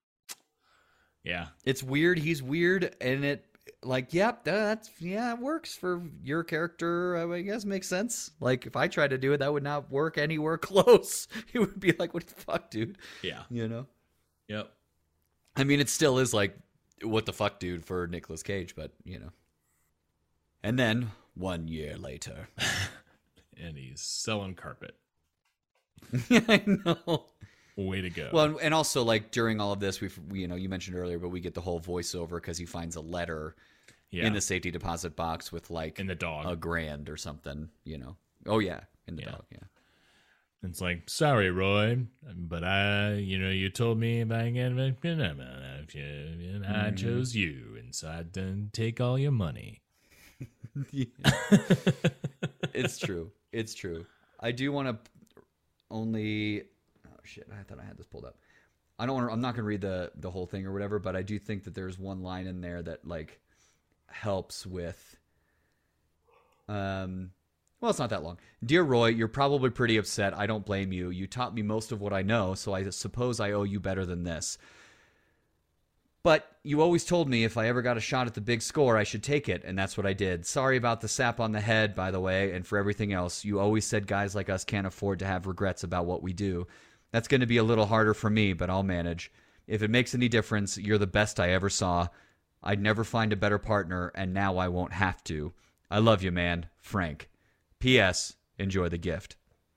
yeah. It's weird. He's weird, and it like, yep, that's yeah, it works for your character. I guess makes sense. Like if I tried to do it, that would not work anywhere close. It would be like, what the fuck, dude? Yeah. You know? Yep. I mean, it still is like, what the fuck, dude, for Nicolas Cage, but you know. And then one year later, And he's selling carpet. I know. Way to go. Well, and also like during all of this, we've we, you know you mentioned earlier, but we get the whole voiceover because he finds a letter yeah. in the safety deposit box with like in the dog. a grand or something. You know. Oh yeah, in the Yeah. dog. Yeah. It's like, sorry, Roy, but I, you know, you told me if I get, and I chose you, and so I didn't take all your money. It's true. It's true. I do want to only. Oh shit! I thought I had this pulled up. I don't want to, I'm not going to read the, the whole thing or whatever, but I do think that there's one line in there that like helps with, um, well, it's not that long. Dear Roy, you're probably pretty upset. I don't blame you. You taught me most of what I know, so I suppose I owe you better than this. But you always told me if I ever got a shot at the big score, I should take it, and that's what I did. Sorry about the sap on the head, by the way, and for everything else. You always said guys like us can't afford to have regrets about what we do. That's going to be a little harder for me, but I'll manage. If it makes any difference, you're the best I ever saw. I'd never find a better partner, and now I won't have to. I love you, man. Frank. P S. Enjoy the gift.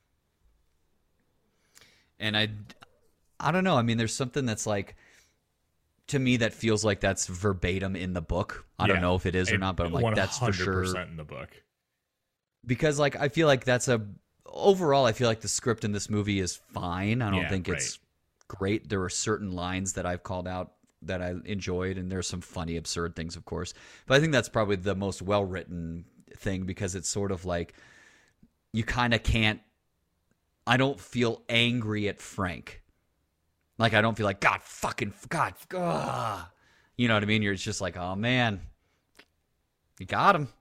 And I, I don't know. I mean, there's something that's like, to me, that feels like that's verbatim in the book. I yeah, don't know if it is or not, but I'm like, that's for sure. one hundred percent in the book. Because, like, I feel like that's a, overall, I feel like the script in this movie is fine. I don't yeah, think right. it's great. There are certain lines that I've called out that I enjoyed, and there's some funny, absurd things, of course. But I think that's probably the most well-written thing, because it's sort of like, you kind of can't, I don't feel angry at Frank. Like, I don't feel like, God, fucking, God, ugh. You know what I mean? You're just like, oh, man, you got him.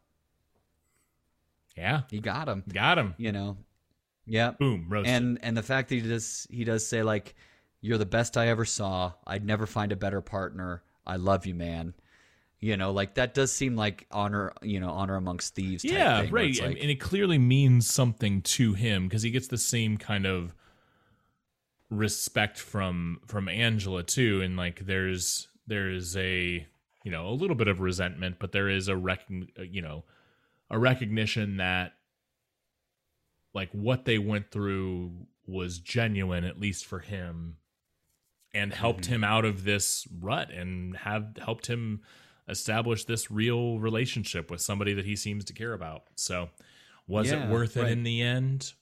Yeah. You got him. Got him. You know? Yeah. Boom. Roasted. And and the fact that he does, he does say, like, you're the best I ever saw. I'd never find a better partner. I love you, man. You know, like, that does seem like honor, you know, honor amongst thieves type yeah, thing, right. like, and it clearly means something to him, because he gets the same kind of respect from from Angela too, and like there's there's a you know a little bit of resentment, but there is a rec- you know a recognition that like what they went through was genuine, at least for him, and helped mm-hmm. him out of this rut, and have helped him establish this real relationship with somebody that he seems to care about. So was yeah, it worth right. it in the end?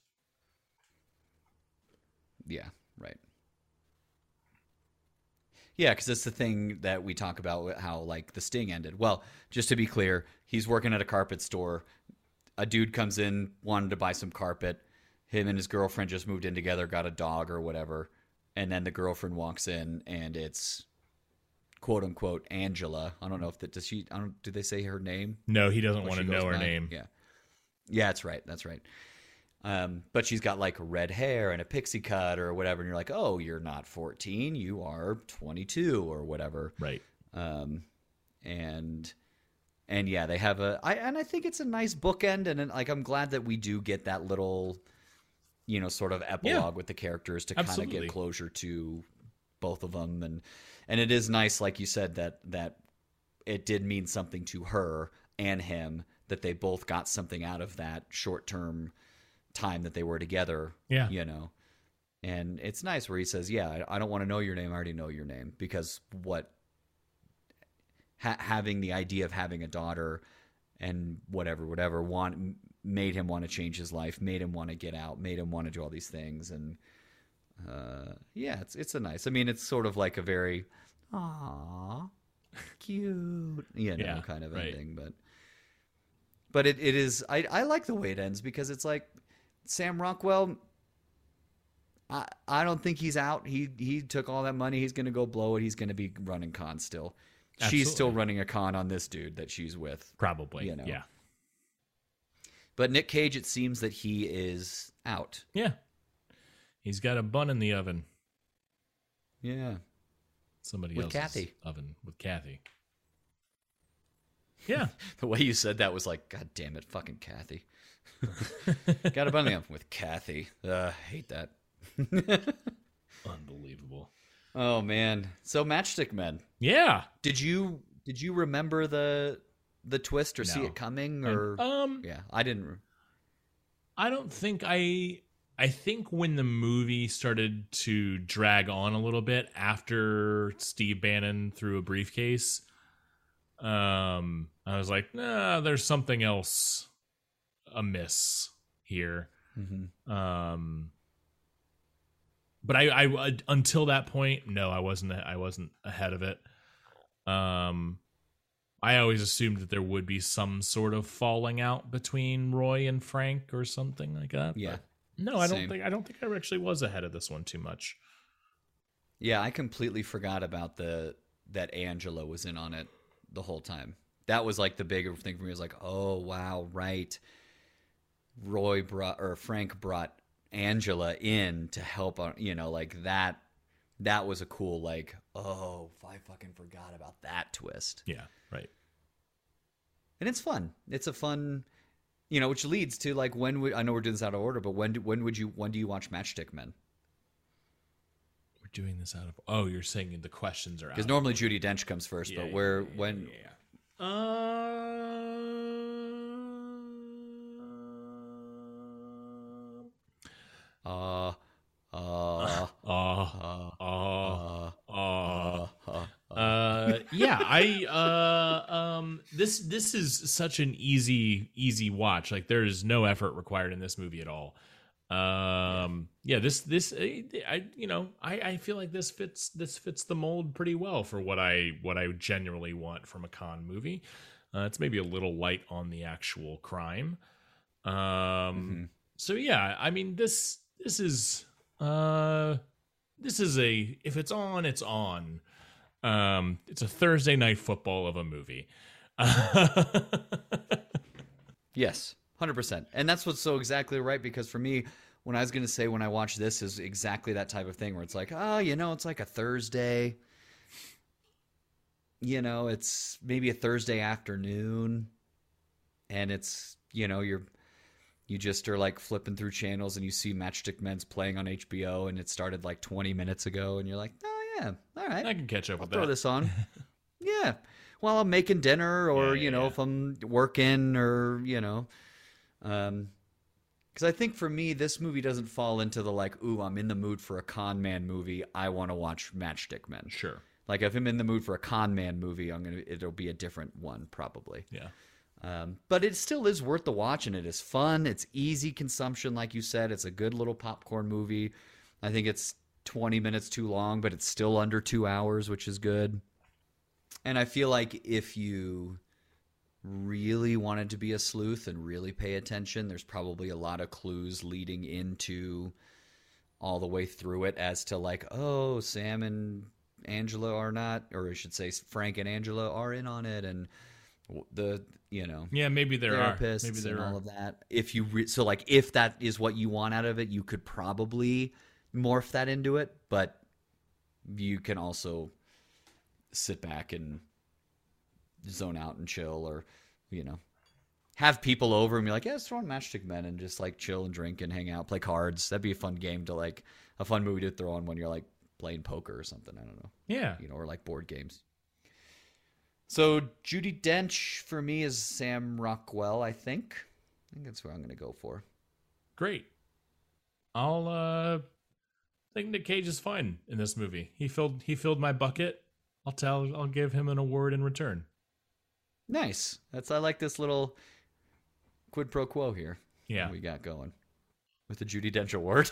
Yeah, right. Yeah, because it's the thing that we talk about, how like the sting ended. Well, just to be clear, he's working at a carpet store. A dude comes in, wanted to buy some carpet. Him and his girlfriend just moved in together, got a dog or whatever. And then the girlfriend walks in, and it's quote unquote Angela. I don't know if that does she. I don't. Do they say her name? No, he doesn't What want to she know goes her by? name. Yeah, yeah, that's right. That's right. Um, but she's got like red hair and a pixie cut or whatever, and you're like, oh, you're not fourteen, you are twenty-two or whatever. Right. Um, and and yeah, they have a. I and I think it's a nice bookend, and like I'm glad that we do get that little, you know, sort of epilogue yeah, with the characters to kind of absolutely. get closure to both of them, and and it is nice, like you said, that that it did mean something to her and him, that they both got something out of that short term time that they were together. Yeah, you know, and it's nice where he says, "Yeah, I, I don't want to know your name. I already know your name." Because what ha- having the idea of having a daughter and whatever, whatever, want made him want to change his life, made him want to get out, made him want to do all these things, and uh, yeah, it's it's a nice. I mean, it's sort of like a very, aw, cute, you know, yeah, kind of right. ending, but but it, it is. I I like the way it ends, because it's like Sam Rockwell. I I don't think he's out. He he took all that money. He's gonna go blow it. He's gonna be running cons still. Absolutely. She's still running a con on this dude that she's with. Probably, you know. Yeah. But Nick Cage, it seems that he is out. Yeah. He's got a bun in the oven. Yeah. Somebody with else's Kathy. oven with Kathy. Yeah. The way you said that was like, God damn it, fucking Kathy. Got a bun in the oven with Kathy. Uh, hate that. Unbelievable. Oh man. So Matchstick Men. Yeah. Did you did you remember the the twist or No. see it coming or I, um yeah, I didn't. I don't think I I think when the movie started to drag on a little bit after Steve Bannon threw a briefcase, um I was like, nah, there's something else amiss here. Mm-hmm. Um But I, I, until that point, no, I wasn't. I wasn't ahead of it. Um, I always assumed that there would be some sort of falling out between Roy and Frank or something like that. Yeah. But no, I Same. don't think. I don't think I actually was ahead of this one too much. Yeah, I completely forgot about the that Angela was in on it the whole time. That was like the bigger thing for me. It was like, oh wow, right. Roy brought or Frank brought Angela in to help on, you know, like that. That was a cool like, oh, I fucking forgot about that twist. Yeah, right. And it's fun. It's a fun, you know, which leads to like when we, I know we're doing this out of order, but when do, when would you when do you watch Matchstick Men? We're doing this out of. Oh, you're saying the questions are out. Because normally Judi Dench comes first, Yeah, but where yeah, yeah, when yeah, yeah. Uh, uh uh uh, uh, uh, uh, uh, yeah, I, uh, um, this, this is such an easy, easy watch. Like there's no effort required in this movie at all. Um, yeah, this, this, I, you know, I, I feel like this fits, this fits the mold pretty well for what I, what I genuinely want from a con movie. Uh, it's maybe a little light on the actual crime. Um, mm-hmm. So yeah, I mean, this, this is, uh, this is a, if it's on, it's on. Um, it's a Thursday night football of a movie. Yes, one hundred percent. And that's what's so exactly right, because for me, when I was going to say when I watch this is exactly that type of thing where it's like, oh, you know, it's like a Thursday. You know, it's maybe a Thursday afternoon. And it's, you know, you're, you just are like flipping through channels and you see Matchstick Men's playing on H B O and it started like twenty minutes ago and you're like, oh, yeah, all right. I can catch up I'll with throw that. this on. Yeah. While I'm making dinner or, Yeah, yeah, you know, yeah. if I'm working or, you know. Um, because I think for me, this movie doesn't fall into the like, ooh, I'm in the mood for a con man movie. I want to watch Matchstick Men. Sure. Like if I'm in the mood for a con man movie, I'm gonna it'll be a different one probably. Yeah. Um, but it still is worth the watch, and it is fun. It's easy consumption, like you said. It's a good little popcorn movie. I think it's twenty minutes too long, but it's still under two hours, which is good. And I feel like if you really wanted to be a sleuth and really pay attention, there's probably a lot of clues leading into all the way through it as to like, oh, Sam and Angela are not, or I should say Frank and Angela are in on it, and the, you know, Yeah, maybe there are. therapists Maybe there and all are. of that. If you re- so like if that is what you want out of it, you could probably morph that into it, but you can also sit back and zone out and chill, or you know, have people over and be like, yeah, let's throw on Matchstick Men and just like chill and drink and hang out, play cards. That'd be a fun game to like, a fun movie to throw on when you're like playing poker or something. I don't know, Yeah. you know, or like board games. So Judi Dench for me is Sam Rockwell, I think. I think that's who I'm going to go for. Great. I'll uh I think Nick Cage is fine in this movie. He filled he filled my bucket. I'll tell I'll give him an award in return. Nice. That's I like this little quid pro quo here. Yeah. that we got going with the Judi Dench award.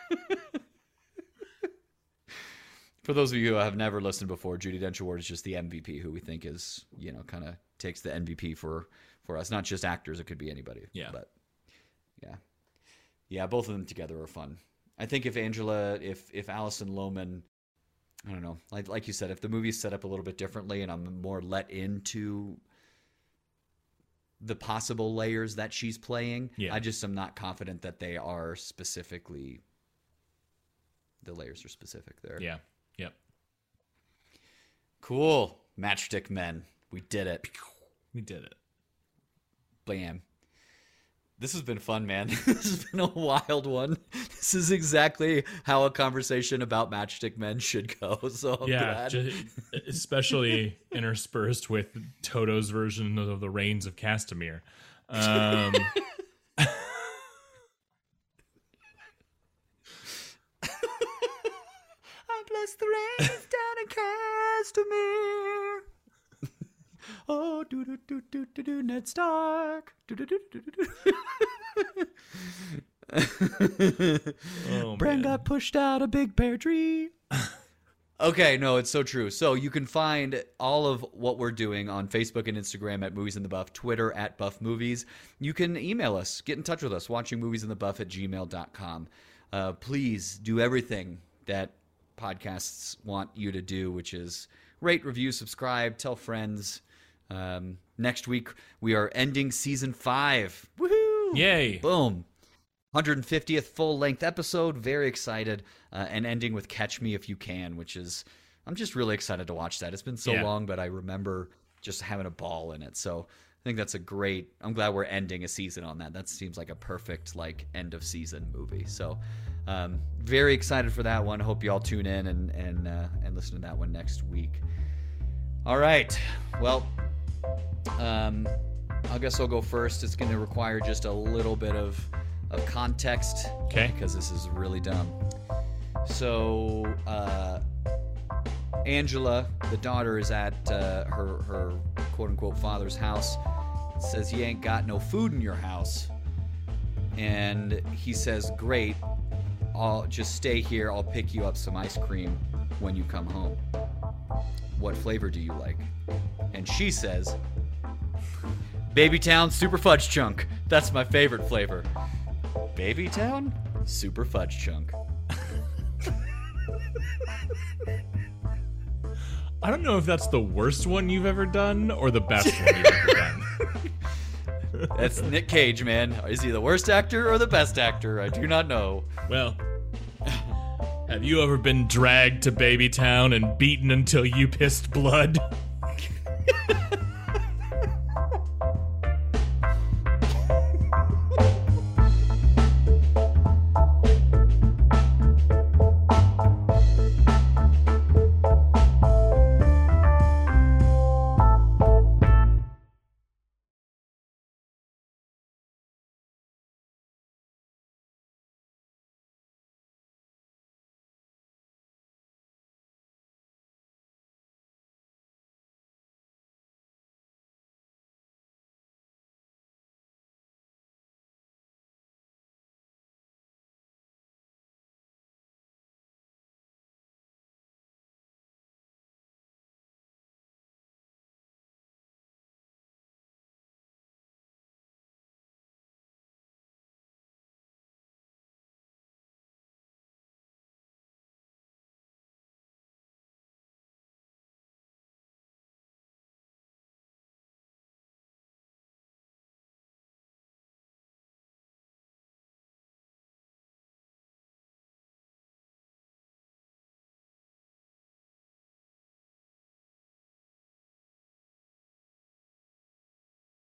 For those of you who have never listened before, Judi Dench award is just the M V P, who we think is, you know, kind of takes the M V P for for us. Not just actors; it could be anybody. Yeah. But yeah, yeah, both of them together are fun. I think if Angela, if if Alison Lohman, I don't know, like like you said, if the movie's set up a little bit differently and I'm more let into the possible layers that she's playing, Yeah. I just am not confident that they are specifically, the layers are specific there. Yeah. Yep. Cool. Matchstick Men. We did it. We did it. Bam. This has been fun, man. This has been a wild one. This is exactly how a conversation about Matchstick Men should go. So I'm Yeah, glad. ju- especially interspersed with Toto's version of the Reigns of Castamere. Um, I bless the rains down in Castamere. Oh, do do do do do do, Ned Stark. Do do do do do do. oh, Bran man. got pushed out a big pear tree. Okay, no, it's so true. So you can find all of what we're doing on Facebook and Instagram at Movies in the Buff, Twitter at Buff Movies. You can email us, get in touch with us, watching movies in the buff at gmail dot com. Uh, please do everything that podcasts want you to do, which is rate, review, subscribe, tell friends. Um, next week, we are ending season five. Woohoo! Yay! Boom. one hundred fiftieth full-length episode. Very excited. Uh, and ending with Catch Me If You Can, which is... I'm just really excited to watch that. It's been so Yeah. long, but I remember just having a ball in it. So I think that's a great... I'm glad we're ending a season on that. That seems like a perfect like end-of-season movie. So um, very excited for that one. Hope you all tune in and, and, uh, and listen to that one next week. All right. Well... Um, I guess I'll go first. It's going to require just a little bit of, of context. Okay. Because this is really dumb. So, uh, Angela, the daughter, is at uh, her, her quote-unquote father's house. Says, you ain't got no food in your house. And he says, great. I'll just stay here. I'll pick you up some ice cream when you come home. What flavor do you like? And she says... Babytown Super Fudge Chunk. That's my favorite flavor. Babytown Super Fudge Chunk. I don't know if that's the worst one you've ever done or the best one you've ever done. That's Nick Cage, man. Is he the worst actor or the best actor? I do not know. Well, have you ever been dragged to Babytown and beaten until you pissed blood?